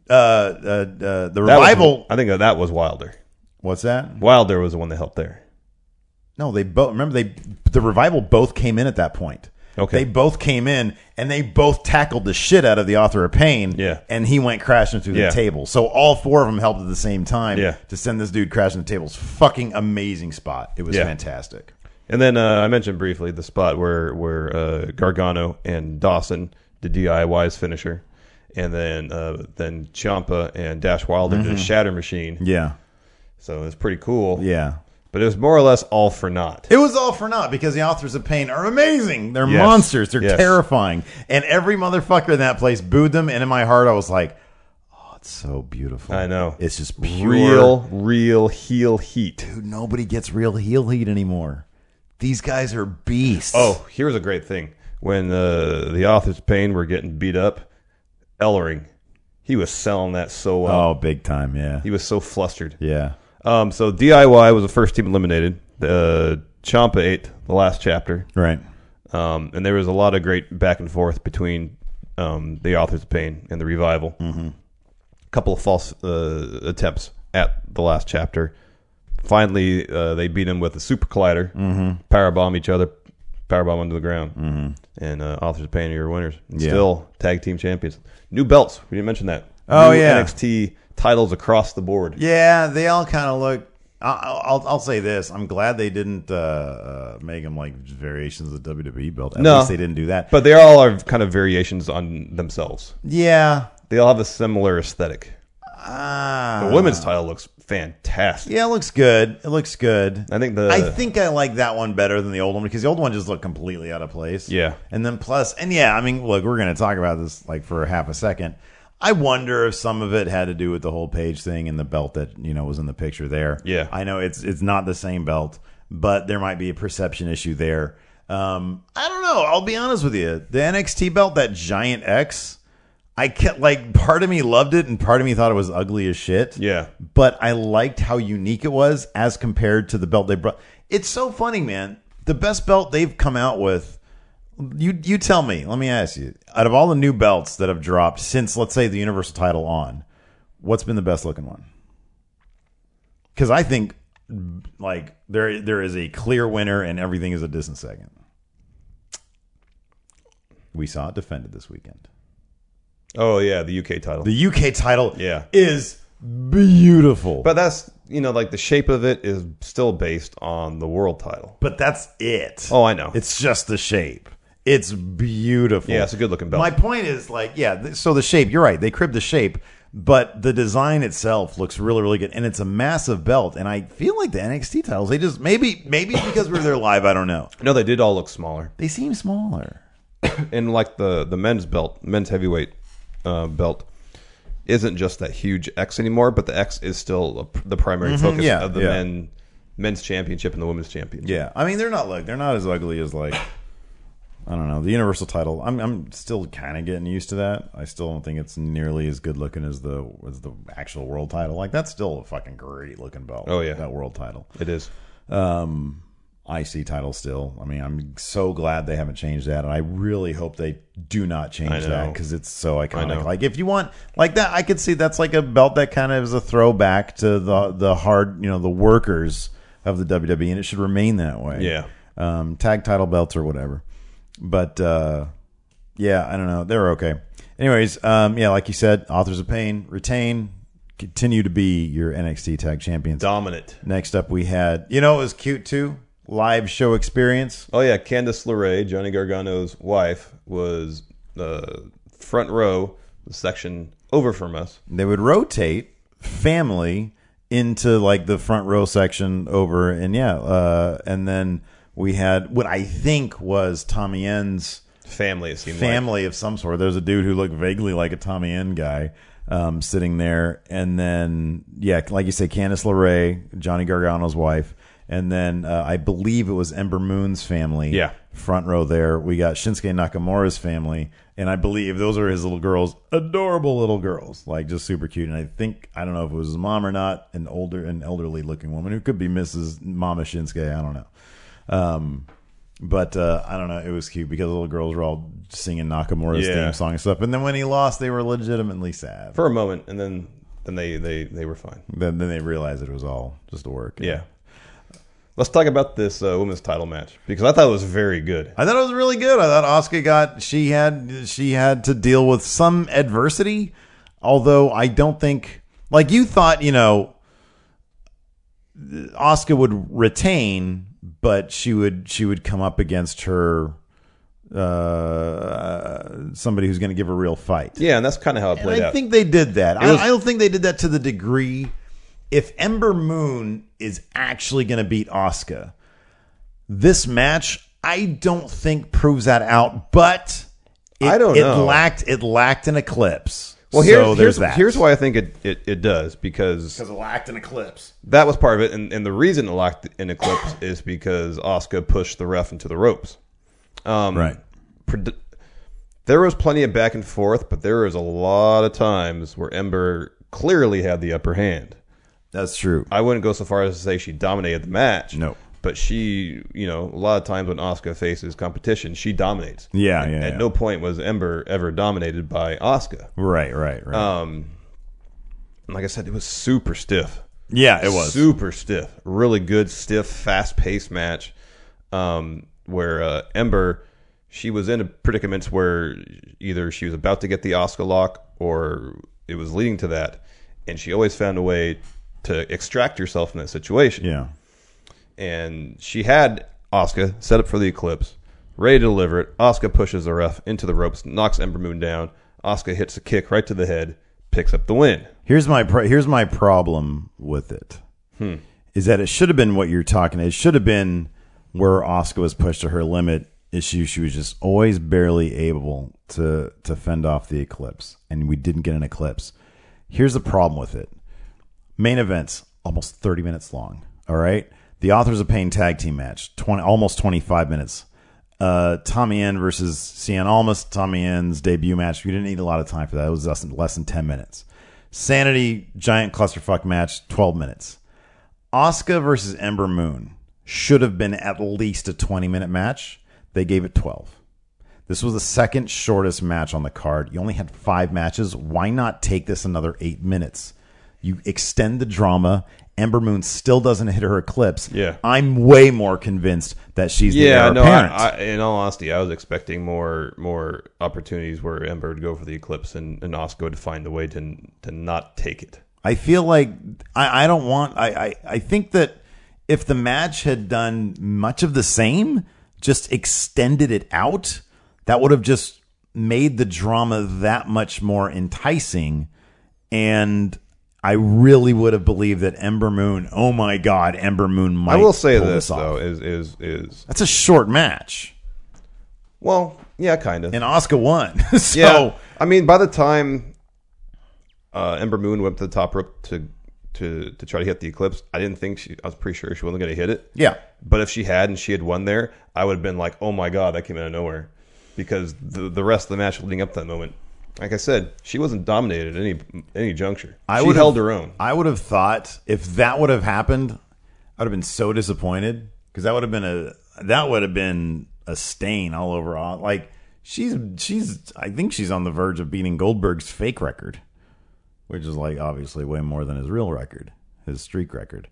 Speaker 1: The Revival.
Speaker 5: I think that was Wilder.
Speaker 1: What's that?
Speaker 5: Wilder was the one that helped there.
Speaker 1: No, they both. Remember, the Revival both came in at that point.
Speaker 5: Okay.
Speaker 1: They both came in, and they both tackled the shit out of the Author of Pain.
Speaker 5: Yeah.
Speaker 1: And he went crashing through
Speaker 5: Yeah.
Speaker 1: the table. So all four of them helped at the same time.
Speaker 5: Yeah.
Speaker 1: To send this dude crashing the tables. Fucking amazing spot. It was
Speaker 5: Yeah.
Speaker 1: fantastic.
Speaker 5: And then I mentioned briefly the spot where Gargano and Dawson did DIY's finisher, and then Ciampa and Dash Wilder did a Shatter Machine.
Speaker 1: Yeah.
Speaker 5: So it's pretty cool.
Speaker 1: Yeah.
Speaker 5: But it was more or less all for naught.
Speaker 1: It was all for naught because the Authors of Pain are amazing. They're
Speaker 5: Yes.
Speaker 1: monsters. They're
Speaker 5: Yes.
Speaker 1: terrifying. And every motherfucker in that place booed them. And in my heart, I was like, oh, it's so beautiful.
Speaker 5: I know.
Speaker 1: It's just pure.
Speaker 5: Real heel heat.
Speaker 1: Dude, nobody gets real heel heat anymore. These guys are beasts.
Speaker 5: Oh, here's a great thing. When the Authors of Pain were getting beat up, Ellering, he was selling that so well.
Speaker 1: Oh, big time, yeah.
Speaker 5: He was so flustered.
Speaker 1: Yeah.
Speaker 5: So DIY was the first team eliminated. Ciampa ate the last chapter.
Speaker 1: Right.
Speaker 5: And there was a lot of great back and forth between the Authors of Pain and the Revival. Mm-hmm. A couple of false attempts at the last chapter. Finally, they beat him with a super collider, powerbomb each other, powerbomb onto the ground, and Authors of Pain are your winners. And still tag team champions. New belts. We didn't mention that.
Speaker 1: Oh,
Speaker 5: New
Speaker 1: yeah.
Speaker 5: NXT titles across the board.
Speaker 1: Yeah, they all kind of look. I'll say this: I'm glad they didn't make them like variations of the WWE belt. At least they didn't do that.
Speaker 5: But they all are kind of variations on themselves.
Speaker 1: Yeah,
Speaker 5: They all have a similar aesthetic. The women's title looks fantastic.
Speaker 1: yeah, it looks good. It looks good.
Speaker 5: I think
Speaker 1: I like that one better than the old one because the old one just looked completely out of place.
Speaker 5: Yeah.
Speaker 1: and then plus, and yeah, I mean, look, we're going to talk about this like for half a second. I wonder if some of it had to do with the whole Page thing and the belt that was in the picture there.
Speaker 5: Yeah.
Speaker 1: I know it's not the same belt, but there might be a perception issue there. I don't know. I'll be honest with you. The NXT belt, that giant X, I kept like part of me loved it and part of me thought it was ugly as shit.
Speaker 5: Yeah.
Speaker 1: But I liked how unique it was as compared to the belt they brought. It's so funny, man. The best belt they've come out with. You tell me. Let me ask you. Out of all the new belts that have dropped since, let's say, the Universal title on, what's been the best looking one? Because I think like there is a clear winner and everything is a distant second. We saw it defended this weekend.
Speaker 5: Oh, yeah, the UK title.
Speaker 1: The UK title
Speaker 5: Yeah.
Speaker 1: is beautiful.
Speaker 5: But that's, like the shape of it is still based on the world title.
Speaker 1: But that's it.
Speaker 5: Oh, I know.
Speaker 1: It's just the shape. It's beautiful.
Speaker 5: Yeah, it's a good looking belt.
Speaker 1: My point is so the shape, you're right. They cribbed the shape, but the design itself looks really, really good. And it's a massive belt. And I feel like the NXT titles, they just, maybe because we're there live, I don't know.
Speaker 5: No, they did all look smaller.
Speaker 1: They seem smaller.
Speaker 5: And like the men's belt, men's heavyweight belt, isn't just that huge X anymore, but the X is still the primary focus of the men's championship and the women's championship.
Speaker 1: Yeah. I mean, they're not as ugly as like, I don't know, the Universal title. I'm still kind of getting used to that. I still don't think it's nearly as good looking as the actual world title. Like that's still a fucking great looking belt.
Speaker 5: Oh yeah,
Speaker 1: that world title.
Speaker 5: It is.
Speaker 1: IC title still. I mean, I'm so glad they haven't changed that, and I really hope they do not change that because it's so iconic. Like, if you want like that, I could see that's like a belt that kind of is a throwback to the hard, the workers of the WWE, and it should remain that way.
Speaker 5: Yeah.
Speaker 1: Tag title belts or whatever. But yeah, I don't know. They're okay. Anyways, yeah, like you said, Authors of Pain retain, continue to be your NXT Tag Champions.
Speaker 5: Dominant.
Speaker 1: Next up, we had, it was cute too. Live show experience.
Speaker 5: Oh yeah, Candice LeRae, Johnny Gargano's wife, was the front row, the section over from us.
Speaker 1: They would rotate family into like the front row section over, and and then we had what I think was Tommy End's
Speaker 5: family. It seemed
Speaker 1: family of some sort. There's a dude who looked vaguely like a Tommy End guy sitting there, and then like you say, Candice LeRae, Johnny Gargano's wife. And then I believe it was Ember Moon's family.
Speaker 5: Yeah.
Speaker 1: Front row there. We got Shinsuke Nakamura's family. And I believe those are his little girls. Adorable little girls. Like, just super cute. And I don't know if it was his mom or not, an elderly looking woman who could be Mrs. Mama Shinsuke. I don't know. But I don't know. It was cute because the little girls were all singing Nakamura's theme song and stuff. And then when he lost, they were legitimately sad.
Speaker 5: For a moment. And then they were fine.
Speaker 1: Then they realized it was all just a work.
Speaker 5: Yeah. Let's talk about this women's title match because I thought it was very good.
Speaker 1: I thought it was really good. I thought Asuka she had to deal with some adversity, although I don't think, like you thought, Asuka would retain, but she would come up against her somebody who's going to give a real fight.
Speaker 5: Yeah, and that's kind of how it played out.
Speaker 1: I think they did that. I don't think they did that to the degree. If Ember Moon is actually going to beat Asuka, this match, I don't think proves that out. But
Speaker 5: I don't know.
Speaker 1: It lacked an eclipse.
Speaker 5: Well,
Speaker 1: here's
Speaker 5: here's why I think it does because
Speaker 1: it lacked an eclipse.
Speaker 5: That was part of it, and the reason it lacked an eclipse is because Asuka pushed the ref into the ropes.
Speaker 1: Right.
Speaker 5: There was plenty of back and forth, but there was a lot of times where Ember clearly had the upper hand.
Speaker 1: That's true.
Speaker 5: I wouldn't go so far as to say she dominated the match.
Speaker 1: No.
Speaker 5: But she, a lot of times when Asuka faces competition, she dominates.
Speaker 1: Yeah.
Speaker 5: At no point was Ember ever dominated by Asuka.
Speaker 1: Right.
Speaker 5: Like I said, it was super stiff.
Speaker 1: Yeah, it was.
Speaker 5: Super stiff. Really good, stiff, fast-paced match where Ember, she was in predicaments where either she was about to get the Asuka lock or it was leading to that. And she always found a way to extract yourself from that situation.
Speaker 1: Yeah.
Speaker 5: And she had Asuka set up for the Eclipse, ready to deliver it. Asuka pushes the ref into the ropes, knocks Ember Moon down. Asuka hits a kick right to the head, picks up the win.
Speaker 1: Here's my problem with it. Is that it should have been what you're talking. It should have been where Asuka was pushed to her limit. She was just always barely able to fend off the Eclipse, and we didn't get an Eclipse. Here's the problem with it. Main events, almost 30 minutes long. All right? The Authors of Pain tag team match, almost 25 minutes. Tommy End versus Cien Almas. Tommy End's debut match. We didn't need a lot of time for that. It was less than 10 minutes. Sanity giant clusterfuck match, 12 minutes. Asuka versus Ember Moon should have been at least a 20-minute match. They gave it 12. This was the second shortest match on the card. You only had 5 matches. Why not take this another 8 minutes? You extend the drama. Ember Moon still doesn't hit her Eclipse.
Speaker 5: Yeah.
Speaker 1: I'm way more convinced that she's the heir apparent.
Speaker 5: In all honesty, I was expecting more opportunities where Ember would go for the Eclipse and Asuka would find a way to not take it.
Speaker 1: I feel like I think that if the match had done much of the same, just extended it out, that would have just made the drama that much more enticing. And I really would have believed that Ember Moon, oh my God, Ember Moon might. I
Speaker 5: will say
Speaker 1: pull
Speaker 5: this
Speaker 1: off.
Speaker 5: though, is
Speaker 1: that's a short match.
Speaker 5: Well, yeah, kind of.
Speaker 1: And Asuka won. So
Speaker 5: yeah, I mean, by the time Ember Moon went to the top rope to try to hit the Eclipse, I was pretty sure she wasn't going to hit it.
Speaker 1: Yeah.
Speaker 5: But if she had and she had won there, I would have been like, oh my God, that came out of nowhere. Because the rest of the match leading up to that moment, like I said, she wasn't dominated at any juncture. She held her own.
Speaker 1: I would have thought if that would have happened, I would have been so disappointed because that would have been a stain all over. Like she's I think she's on the verge of beating Goldberg's fake record, which is like obviously way more than his real record, his streak record.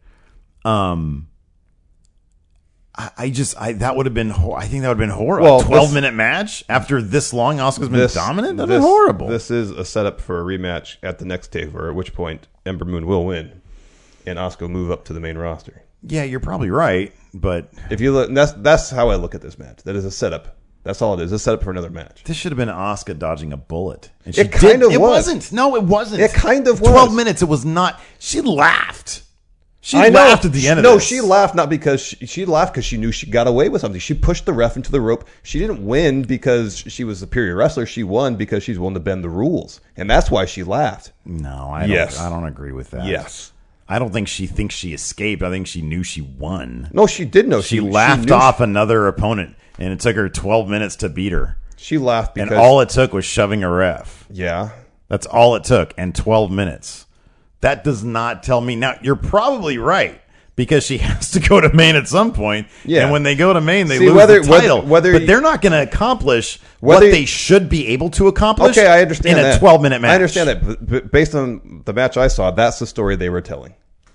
Speaker 1: I think that would have been horrible.
Speaker 5: Well,
Speaker 1: a 12-minute match after this long, Asuka's been dominant. That'd be horrible.
Speaker 5: This is a setup for a rematch at the next takeover, at which point Ember Moon will win, and Asuka will move up to the main roster.
Speaker 1: Yeah, you're probably right, but
Speaker 5: if you look, that's how I look at this match. That is a setup. That's all it is. A setup for another match.
Speaker 1: This should have been Asuka dodging a bullet. And
Speaker 5: it kind of was.
Speaker 1: It wasn't. No, it wasn't.
Speaker 5: It kind of was.
Speaker 1: 12 minutes. It was not. She laughed. She laughed at the end of this.
Speaker 5: No, she laughed not because she laughed because she knew she got away with something. She pushed the ref into the rope. She didn't win because she was a superior wrestler. She won because she's willing to bend the rules, and that's why she laughed.
Speaker 1: No, I don't agree with that.
Speaker 5: Yes.
Speaker 1: I don't think she thinks she escaped. I think she knew she won.
Speaker 5: No, she did know.
Speaker 1: She laughed off another opponent, and it took her 12 minutes to beat her.
Speaker 5: She laughed because...
Speaker 1: And all it took was shoving a ref.
Speaker 5: Yeah.
Speaker 1: That's all it took, and 12 minutes. That does not tell me. Now, you're probably right, because she has to go to Maine at some point. Yeah. And when they go to Maine, they lose the title. But they're not going to accomplish what they should be able to accomplish
Speaker 5: I understand
Speaker 1: in a 12-minute match.
Speaker 5: I understand that. But based on the match I saw, that's the story they were telling.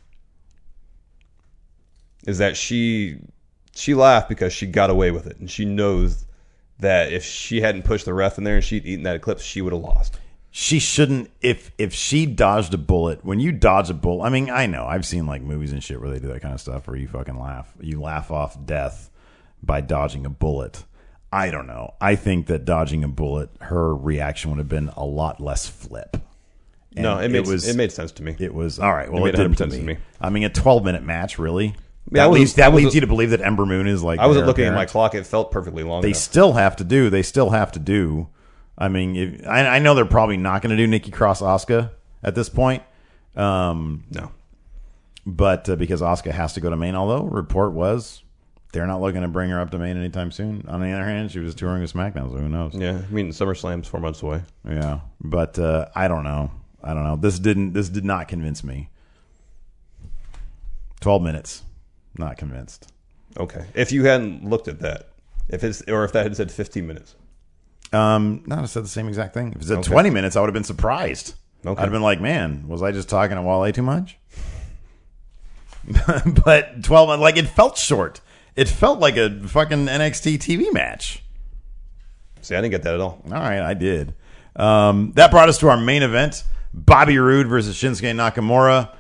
Speaker 5: Is that she laughed because she got away with it. And she knows that if she hadn't pushed the ref in there and she'd eaten that eclipse, she would have lost.
Speaker 1: She shouldn't. If she dodged a bullet, when you dodge a bullet, I mean, I know I've seen like movies and shit where they do that kind of stuff where you fucking laugh. You laugh off death by dodging a bullet. I don't know. I think that dodging a bullet, her reaction would have been a lot less flip. And
Speaker 5: no, it made sense to me.
Speaker 1: It was all right. Well,
Speaker 5: it made 100% sense to me.
Speaker 1: I mean, a 12-minute match, really.
Speaker 5: Yeah,
Speaker 1: that leads you to believe that Ember Moon is like.
Speaker 5: I wasn't looking at my clock; it felt perfectly long.
Speaker 1: They still have to do. I mean, I know they're probably not going to do Nikki Cross Asuka at this point.
Speaker 5: No.
Speaker 1: But because Asuka has to go to Maine, although report was they're not looking to bring her up to Maine anytime soon. On the other hand, she was touring with SmackDown, so who knows?
Speaker 5: Yeah, I mean, SummerSlam's 4 months away.
Speaker 1: Yeah, but I don't know. This did not convince me. 12 minutes, not convinced.
Speaker 5: Okay, if you hadn't looked at that, if that had said 15 minutes.
Speaker 1: No, I said the same exact thing. If it said 20 minutes, I would have been surprised. Okay. I'd have been like, man, was I just talking to Wale too much? But 12, like, it felt short. It felt like a fucking NXT TV match.
Speaker 5: See, I didn't get that at all.
Speaker 1: All right, I did. That brought us to our main event, Bobby Roode versus Shinsuke Nakamura.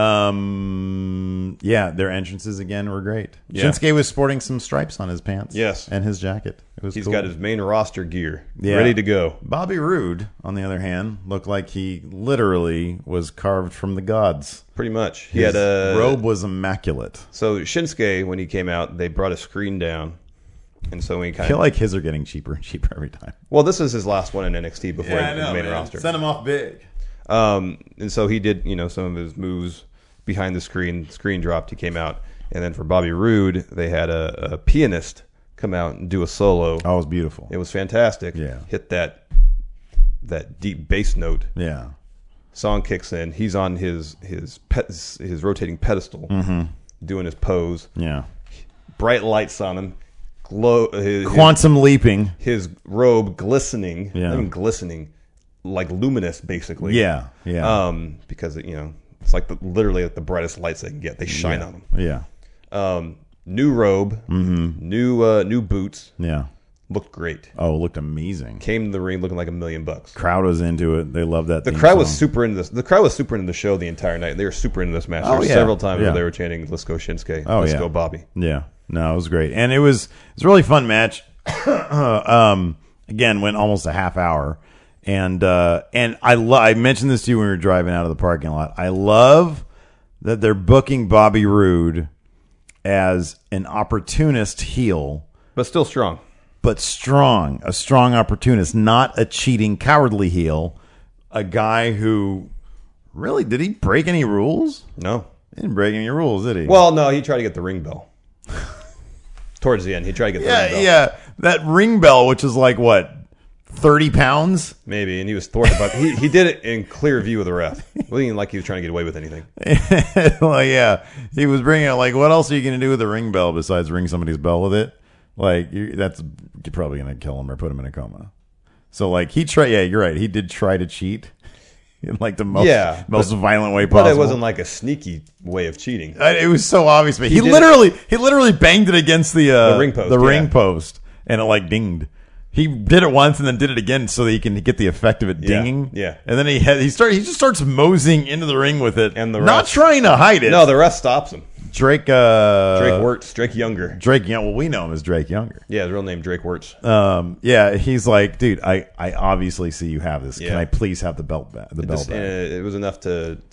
Speaker 1: Yeah, their entrances again were great. Yeah. Shinsuke was sporting some stripes on his pants.
Speaker 5: Yes.
Speaker 1: And his jacket.
Speaker 5: He's got his main roster gear ready to go.
Speaker 1: Bobby Roode, on the other hand, looked like he literally was carved from the gods.
Speaker 5: Pretty much.
Speaker 1: His robe was immaculate.
Speaker 5: So Shinsuke, when he came out, they brought a screen down. And so we
Speaker 1: I feel like his are getting cheaper and cheaper every time.
Speaker 5: Well, this is his last one in NXT before the main roster.
Speaker 1: Send him off big.
Speaker 5: And so he did, some of his moves behind the screen. Screen dropped. He came out, and then for Bobby Roode, they had a pianist come out and do a solo.
Speaker 1: Oh, it was beautiful.
Speaker 5: It was fantastic.
Speaker 1: Yeah,
Speaker 5: hit that deep bass note.
Speaker 1: Yeah,
Speaker 5: song kicks in. He's on his rotating pedestal, doing his pose.
Speaker 1: Yeah,
Speaker 5: bright lights on him.
Speaker 1: Quantum leaping.
Speaker 5: His robe glistening.
Speaker 1: Yeah,
Speaker 5: I mean glistening. Like luminous, basically.
Speaker 1: Yeah.
Speaker 5: Because it's like literally like the brightest lights they can get. They shine on them.
Speaker 1: Yeah.
Speaker 5: New robe, new boots.
Speaker 1: Yeah.
Speaker 5: Looked great.
Speaker 1: Oh, looked amazing.
Speaker 5: Came to the ring looking like $1 million.
Speaker 1: Crowd was into it. They loved that.
Speaker 5: The crowd was super into this. The crowd was super into the show the entire night. They were super into this match. There were several times where they were chanting, "Let's go Shinsuke. Let's go Bobby."
Speaker 1: Yeah. No, it was great, and it was a really fun match. Again, went almost a half hour. And I mentioned this to you when we were driving out of the parking lot. I love that they're booking Bobby Roode as an opportunist heel,
Speaker 5: but still strong.
Speaker 1: A strong opportunist, not a cheating, cowardly heel. A guy who really did he break any rules?
Speaker 5: No,
Speaker 1: he didn't break any rules, did he?
Speaker 5: Well, no, he tried to get the ring bell. Towards the end, he tried to get the ring bell.
Speaker 1: Yeah, that ring bell, which is like what? 30 pounds?
Speaker 5: Maybe, and he was thwarted, but he did it in clear view of the ref. It wasn't even like he was trying to get away with anything.
Speaker 1: Well, yeah. He was bringing it, like, what else are you going to do with a ring bell besides ring somebody's bell with it? Like, you're probably going to kill him or put him in a coma. So, like, you're right. He did try to cheat in, like, the most violent way possible.
Speaker 5: But it wasn't like a sneaky way of cheating.
Speaker 1: It was so obvious. But he literally banged it against the
Speaker 5: ring post.
Speaker 1: Ring post, and it, like, dinged. He did it once and then did it again so that he can get the effect of it dinging.
Speaker 5: Yeah.
Speaker 1: And then he just starts moseying into the ring with it,
Speaker 5: and
Speaker 1: not trying to hide it.
Speaker 5: No, the ref stops him.
Speaker 1: Drake
Speaker 5: Wirtz, Drake Younger.
Speaker 1: Well, we know him as Drake Younger.
Speaker 5: Yeah, his real name Drake Wirtz.
Speaker 1: Yeah, he's like, dude, I obviously see you have this. Can I please have the belt back?
Speaker 5: It was enough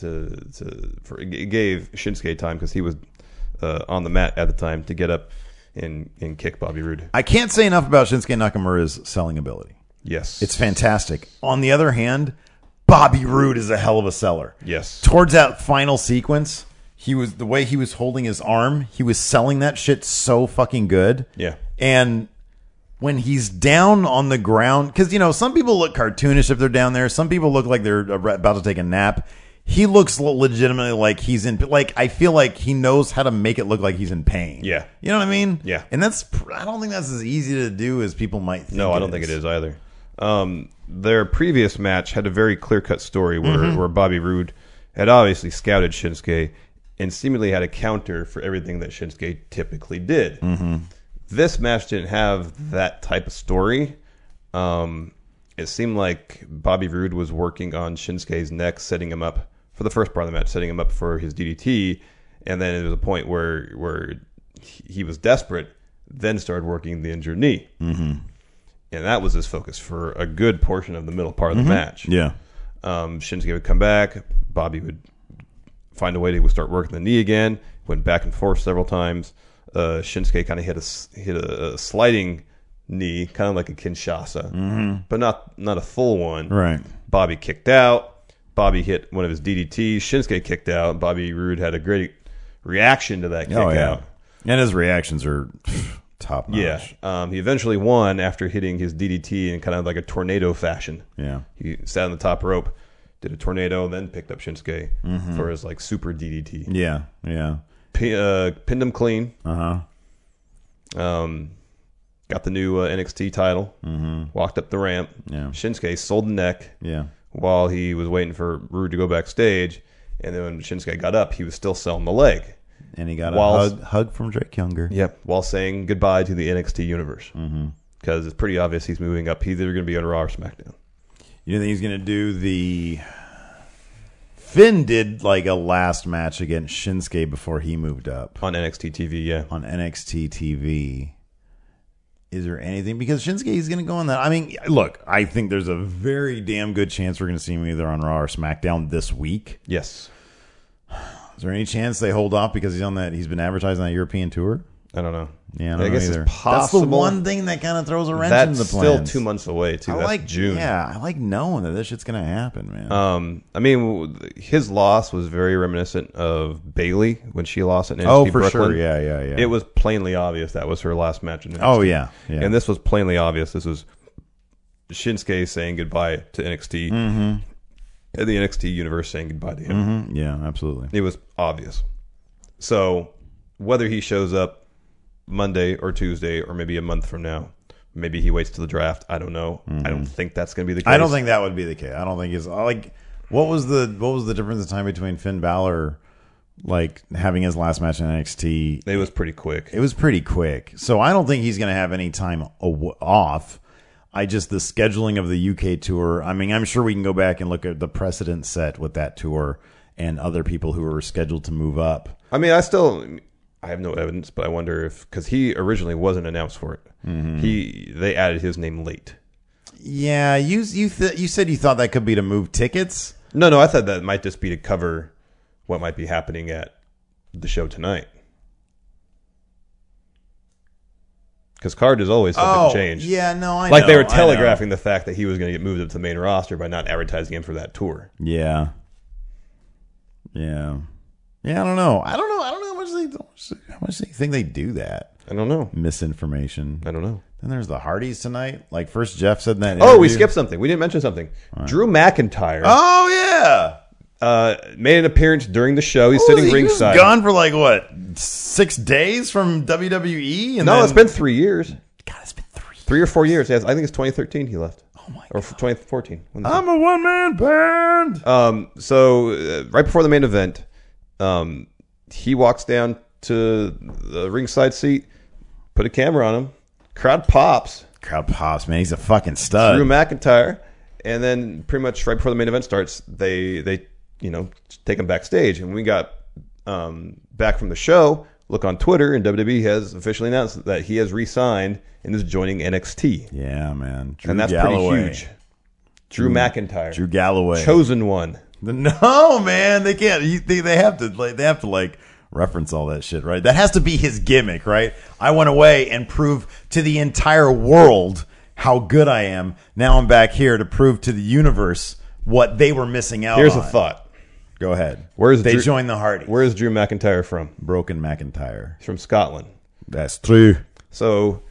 Speaker 5: it gave Shinsuke time because he was on the mat at the time to get up and kick Bobby Roode.
Speaker 1: I can't say enough about Shinsuke Nakamura's selling ability.
Speaker 5: Yes.
Speaker 1: It's fantastic. On the other hand, Bobby Roode is a hell of a seller.
Speaker 5: Yes.
Speaker 1: Towards that final sequence, the way he was holding his arm, he was selling that shit so fucking good.
Speaker 5: Yeah.
Speaker 1: And when he's down on the ground, because, some people look cartoonish if they're down there. Some people look like they're about to take a nap. He looks legitimately like he's in, like, I feel like he knows how to make it look like he's in pain.
Speaker 5: Yeah.
Speaker 1: You know what I mean?
Speaker 5: Yeah.
Speaker 1: And I don't think that's as easy to do as people might think.
Speaker 5: No, I don't think it is either. Their previous match had a very clear-cut story where Bobby Roode had obviously scouted Shinsuke and seemingly had a counter for everything that Shinsuke typically did. Mm-hmm. This match didn't have that type of story. It seemed like Bobby Roode was working on Shinsuke's neck, setting him up for the first part of the match, setting him up for his DDT, and then there was a point where he was desperate, then started working the injured knee. Mm-hmm. And that was his focus for a good portion of the middle part of the match.
Speaker 1: Yeah.
Speaker 5: Shinsuke would come back, Bobby would find a way to start working the knee again, went back and forth several times. Shinsuke kind of hit a sliding knee, kind of like a Kinshasa, but not a full one.
Speaker 1: Right.
Speaker 5: Bobby kicked out. Bobby hit one of his DDTs. Shinsuke kicked out. Bobby Roode had a great reaction to that kick out.
Speaker 1: And his reactions are top notch.
Speaker 5: Yeah. He eventually won after hitting his DDT in kind of like a tornado fashion.
Speaker 1: Yeah.
Speaker 5: He sat on the top rope, did a tornado, then picked up Shinsuke for his like super DDT.
Speaker 1: Yeah. Yeah.
Speaker 5: Pinned him clean.
Speaker 1: Uh-huh.
Speaker 5: Got the new NXT title. Mm-hmm. Walked up the ramp.
Speaker 1: Yeah.
Speaker 5: Shinsuke sold the neck.
Speaker 1: Yeah.
Speaker 5: While he was waiting for Roode to go backstage, and then when Shinsuke got up, he was still selling the leg.
Speaker 1: And he got a hug from Drake Younger.
Speaker 5: Yep, while saying goodbye to the NXT universe. Because it's pretty obvious he's moving up. He's either going to be on Raw or SmackDown.
Speaker 1: You think he's going to do the... Finn did like a last match against Shinsuke before he moved up.
Speaker 5: On NXT TV, yeah.
Speaker 1: On NXT TV. Is there anything? Because Shinsuke is going to go on that. I mean, look, I think there's a very damn good chance we're going to see him either on Raw or SmackDown this week.
Speaker 5: Yes.
Speaker 1: Is there any chance they hold off because he's been advertising that European tour?
Speaker 5: I don't know.
Speaker 1: Yeah, I
Speaker 5: guess
Speaker 1: either.
Speaker 5: It's possible.
Speaker 1: That's the one thing that kind of throws a wrench in the plans.
Speaker 5: That's still 2 months away, too. That's June.
Speaker 1: Yeah, I like knowing that this shit's going to happen, man.
Speaker 5: I mean, his loss was very reminiscent of Bayley when she lost at NXT
Speaker 1: for
Speaker 5: Brooklyn.
Speaker 1: Sure. Yeah.
Speaker 5: It was plainly obvious that was her last match in NXT.
Speaker 1: Oh, yeah.
Speaker 5: And this was plainly obvious. This was Shinsuke saying goodbye to NXT. Mm-hmm. And the NXT universe saying goodbye to him.
Speaker 1: Mm-hmm. Yeah, absolutely.
Speaker 5: It was obvious. So, whether he shows up Monday or Tuesday or maybe a month from now, maybe he waits till the draft. I don't know. I don't think that's going to be the case.
Speaker 1: I don't think that would be the case. I don't think it's like what was the difference in time between Finn Balor like having his last match in NXT?
Speaker 5: It was pretty quick.
Speaker 1: It was pretty quick. So I don't think he's going to have any time off. The scheduling of the UK tour. I mean, I'm sure we can go back and look at the precedent set with that tour and other people who were scheduled to move up.
Speaker 5: I mean, I have no evidence, but I wonder if because he originally wasn't announced for it, they added his name late.
Speaker 1: Yeah, you said you thought that could be to move tickets.
Speaker 5: No, I thought that might just be to cover what might be happening at the show tonight. Because card is always subject to change.
Speaker 1: Yeah, no, I
Speaker 5: like
Speaker 1: know,
Speaker 5: they were telegraphing the fact that he was going to get moved up to the main roster by not advertising him for that tour.
Speaker 1: Yeah. I don't know. I don't know how much much do you think they do that?
Speaker 5: I don't know.
Speaker 1: Misinformation.
Speaker 5: I don't know.
Speaker 1: Then there's the Hardys tonight. Like first Jeff said in that.
Speaker 5: Oh, we
Speaker 1: interview.
Speaker 5: skipped something. We didn't mention something. Drew McIntyre
Speaker 1: Oh yeah.
Speaker 5: made an appearance during the show. He's sitting
Speaker 1: He was
Speaker 5: ringside.
Speaker 1: gone for like what 6 days from WWE. And
Speaker 5: No,
Speaker 1: then,
Speaker 5: it's been 3 years.
Speaker 1: God, it's been
Speaker 5: 3 or 4 years. Yes, I think it's 2013 he left.
Speaker 1: Oh my
Speaker 5: Or
Speaker 1: God.
Speaker 5: 2014. When was it?
Speaker 1: I'm a one man band.
Speaker 5: So right before the main event, he walks down to the ringside seat, put a camera on him. Crowd pops.
Speaker 1: Crowd pops, man. He's a fucking stud.
Speaker 5: Drew McIntyre, and then pretty much right before the main event starts, they take him backstage, and we got back from the show. Look on Twitter, and WWE has officially announced that he has re-signed and is joining NXT,
Speaker 1: Yeah, man. Drew
Speaker 5: and that's
Speaker 1: Galloway.
Speaker 5: pretty huge. Drew McIntyre,
Speaker 1: Drew Galloway.
Speaker 5: chosen one.
Speaker 1: No, man, they can't. They have to like reference all that shit, right? That has to be his gimmick, right? I went away and proved to the entire world how good I am. Now I'm back here to prove to the universe what they were missing out
Speaker 5: Here's
Speaker 1: on.
Speaker 5: a thought.
Speaker 1: Go ahead.
Speaker 5: They
Speaker 1: joined the Hardys.
Speaker 5: Where is Drew McIntyre from?
Speaker 1: Broken McIntyre.
Speaker 5: He's from Scotland.
Speaker 1: That's true.
Speaker 5: So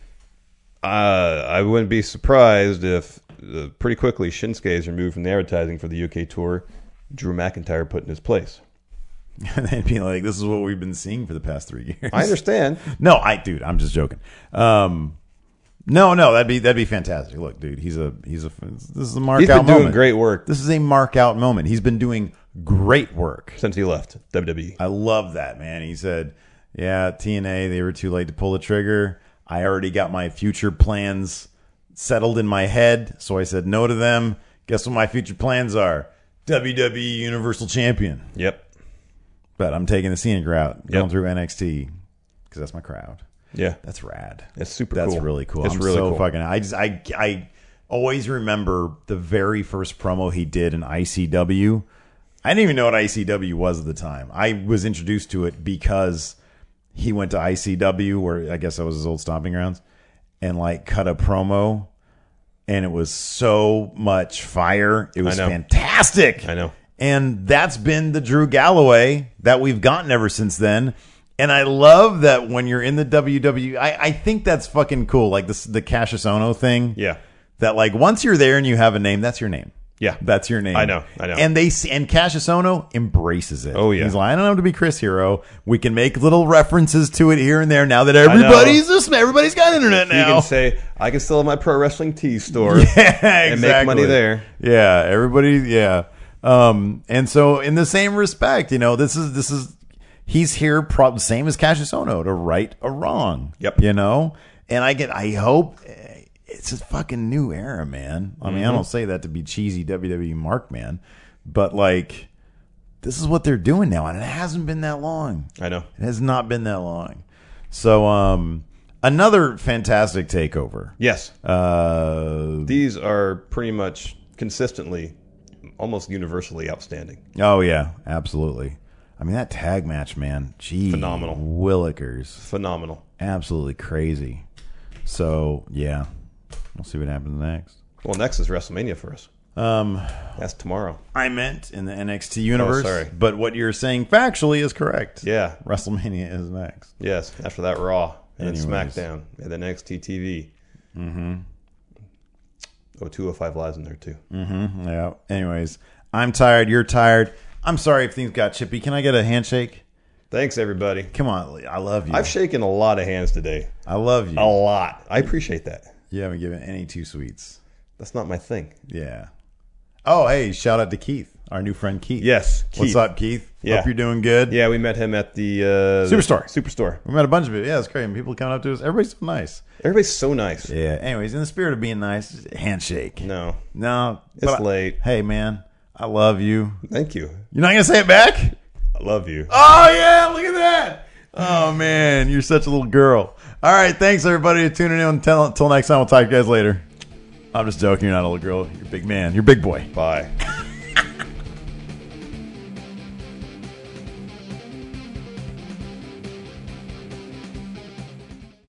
Speaker 5: I wouldn't be surprised if pretty quickly Shinsuke is removed from the advertising for the UK tour. Drew McIntyre put in his place.
Speaker 1: And they'd be like, "This is what we've been seeing for the past 3 years."
Speaker 5: I understand.
Speaker 1: No, I'm just joking. No, that'd be fantastic. Look, dude, this is a mark
Speaker 5: He's
Speaker 1: out
Speaker 5: been doing
Speaker 1: moment.
Speaker 5: great work
Speaker 1: This is a mark out moment. He's been doing great work.
Speaker 5: since he left WWE.
Speaker 1: I love that, man. He said, "Yeah, TNA, they were too late to pull the trigger. I already got my future plans settled in my head, so I said no to them. Guess what my future plans are? WWE Universal Champion.
Speaker 5: Yep.
Speaker 1: But I'm taking the scenic route, going
Speaker 5: Yep.
Speaker 1: through NXT because that's my crowd.
Speaker 5: Yeah.
Speaker 1: That's rad.
Speaker 5: It's super
Speaker 1: That's
Speaker 5: cool.
Speaker 1: really cool.
Speaker 5: It's
Speaker 1: I'm
Speaker 5: really
Speaker 1: so
Speaker 5: cool.
Speaker 1: fucking. I always remember the very first promo he did in ICW. I didn't even know what ICW was at the time. I was introduced to it because he went to ICW, where I guess that was his old stomping grounds, and like cut a promo, and it was so much fire. It was
Speaker 5: I know.
Speaker 1: fantastic.
Speaker 5: I know.
Speaker 1: And that's been the Drew Galloway that we've gotten ever since then. And I love that when you're in the WWE, I think that's fucking cool. Like this, the Cassius Ohno thing.
Speaker 5: Yeah.
Speaker 1: That like once you're there and you have a name, that's your name.
Speaker 5: Yeah.
Speaker 1: That's your name.
Speaker 5: I know.
Speaker 1: And and Cassius Ohno embraces it.
Speaker 5: Oh, yeah.
Speaker 1: He's like, I don't have to be Chris Hero. We can make little references to it here and there now that everybody's got internet
Speaker 5: You
Speaker 1: now.
Speaker 5: can say, I can still have my pro wrestling tees store
Speaker 1: Yeah,
Speaker 5: and make money there.
Speaker 1: Yeah, everybody. Yeah, and so in the same respect, this is he's here, same as Cassius Ohno, to right a wrong.
Speaker 5: Yep.
Speaker 1: And I hope it's a fucking new era, man. I mean, I don't say that to be cheesy WWE Mark, man, but like this is what they're doing now, and it hasn't been that long.
Speaker 5: I know.
Speaker 1: It has not been that long. So, another fantastic takeover.
Speaker 5: Yes.
Speaker 1: Uh,
Speaker 5: These are pretty much consistently, almost universally outstanding.
Speaker 1: Oh yeah, absolutely. I mean that tag match, man. Gee,
Speaker 5: Phenomenal.
Speaker 1: Willikers,
Speaker 5: Phenomenal.
Speaker 1: absolutely crazy. So yeah, we'll see what happens next.
Speaker 5: Well, next is WrestleMania for us. That's tomorrow.
Speaker 1: I meant in the NXT universe.
Speaker 5: sorry.
Speaker 1: But what you're saying factually is correct.
Speaker 5: Yeah.
Speaker 1: WrestleMania is next.
Speaker 5: Yes. After that, Raw and then
Speaker 1: Anyways.
Speaker 5: SmackDown and then NXT TV. Mm-hmm. 205 Lives in there too.
Speaker 1: Yeah. Anyways, I'm tired. You're tired. I'm sorry if things got chippy. Can I get a handshake?
Speaker 5: Thanks, everybody.
Speaker 1: Come on, I love you.
Speaker 5: I've shaken a lot of hands today.
Speaker 1: I love you.
Speaker 5: A lot. I appreciate that.
Speaker 1: You haven't given any two sweets.
Speaker 5: That's not my thing.
Speaker 1: Yeah. Oh, hey, shout out to Keith, our new friend Keith.
Speaker 5: Yes.
Speaker 1: What's
Speaker 5: Keith.
Speaker 1: up, Keith?
Speaker 5: Yeah.
Speaker 1: Hope you're doing good.
Speaker 5: Yeah, we met him at the
Speaker 1: Superstore.
Speaker 5: Superstore.
Speaker 1: We met a bunch of people. Yeah, it's great. People coming up to us. Everybody's so nice.
Speaker 5: Everybody's so nice.
Speaker 1: Yeah. Anyways, in the spirit of being nice, just a handshake.
Speaker 5: No.
Speaker 1: No.
Speaker 5: It's
Speaker 1: but
Speaker 5: late.
Speaker 1: Hey, man, I love you.
Speaker 5: Thank you.
Speaker 1: You're not going to say it back?
Speaker 5: I love you.
Speaker 1: Oh, yeah. Look at that. Oh, man. You're such a little girl. All right. Thanks, everybody, for tuning in. Until next time, we'll talk to you guys later. I'm just joking. You're not a little girl. You're a big man. You're a big boy.
Speaker 5: Bye.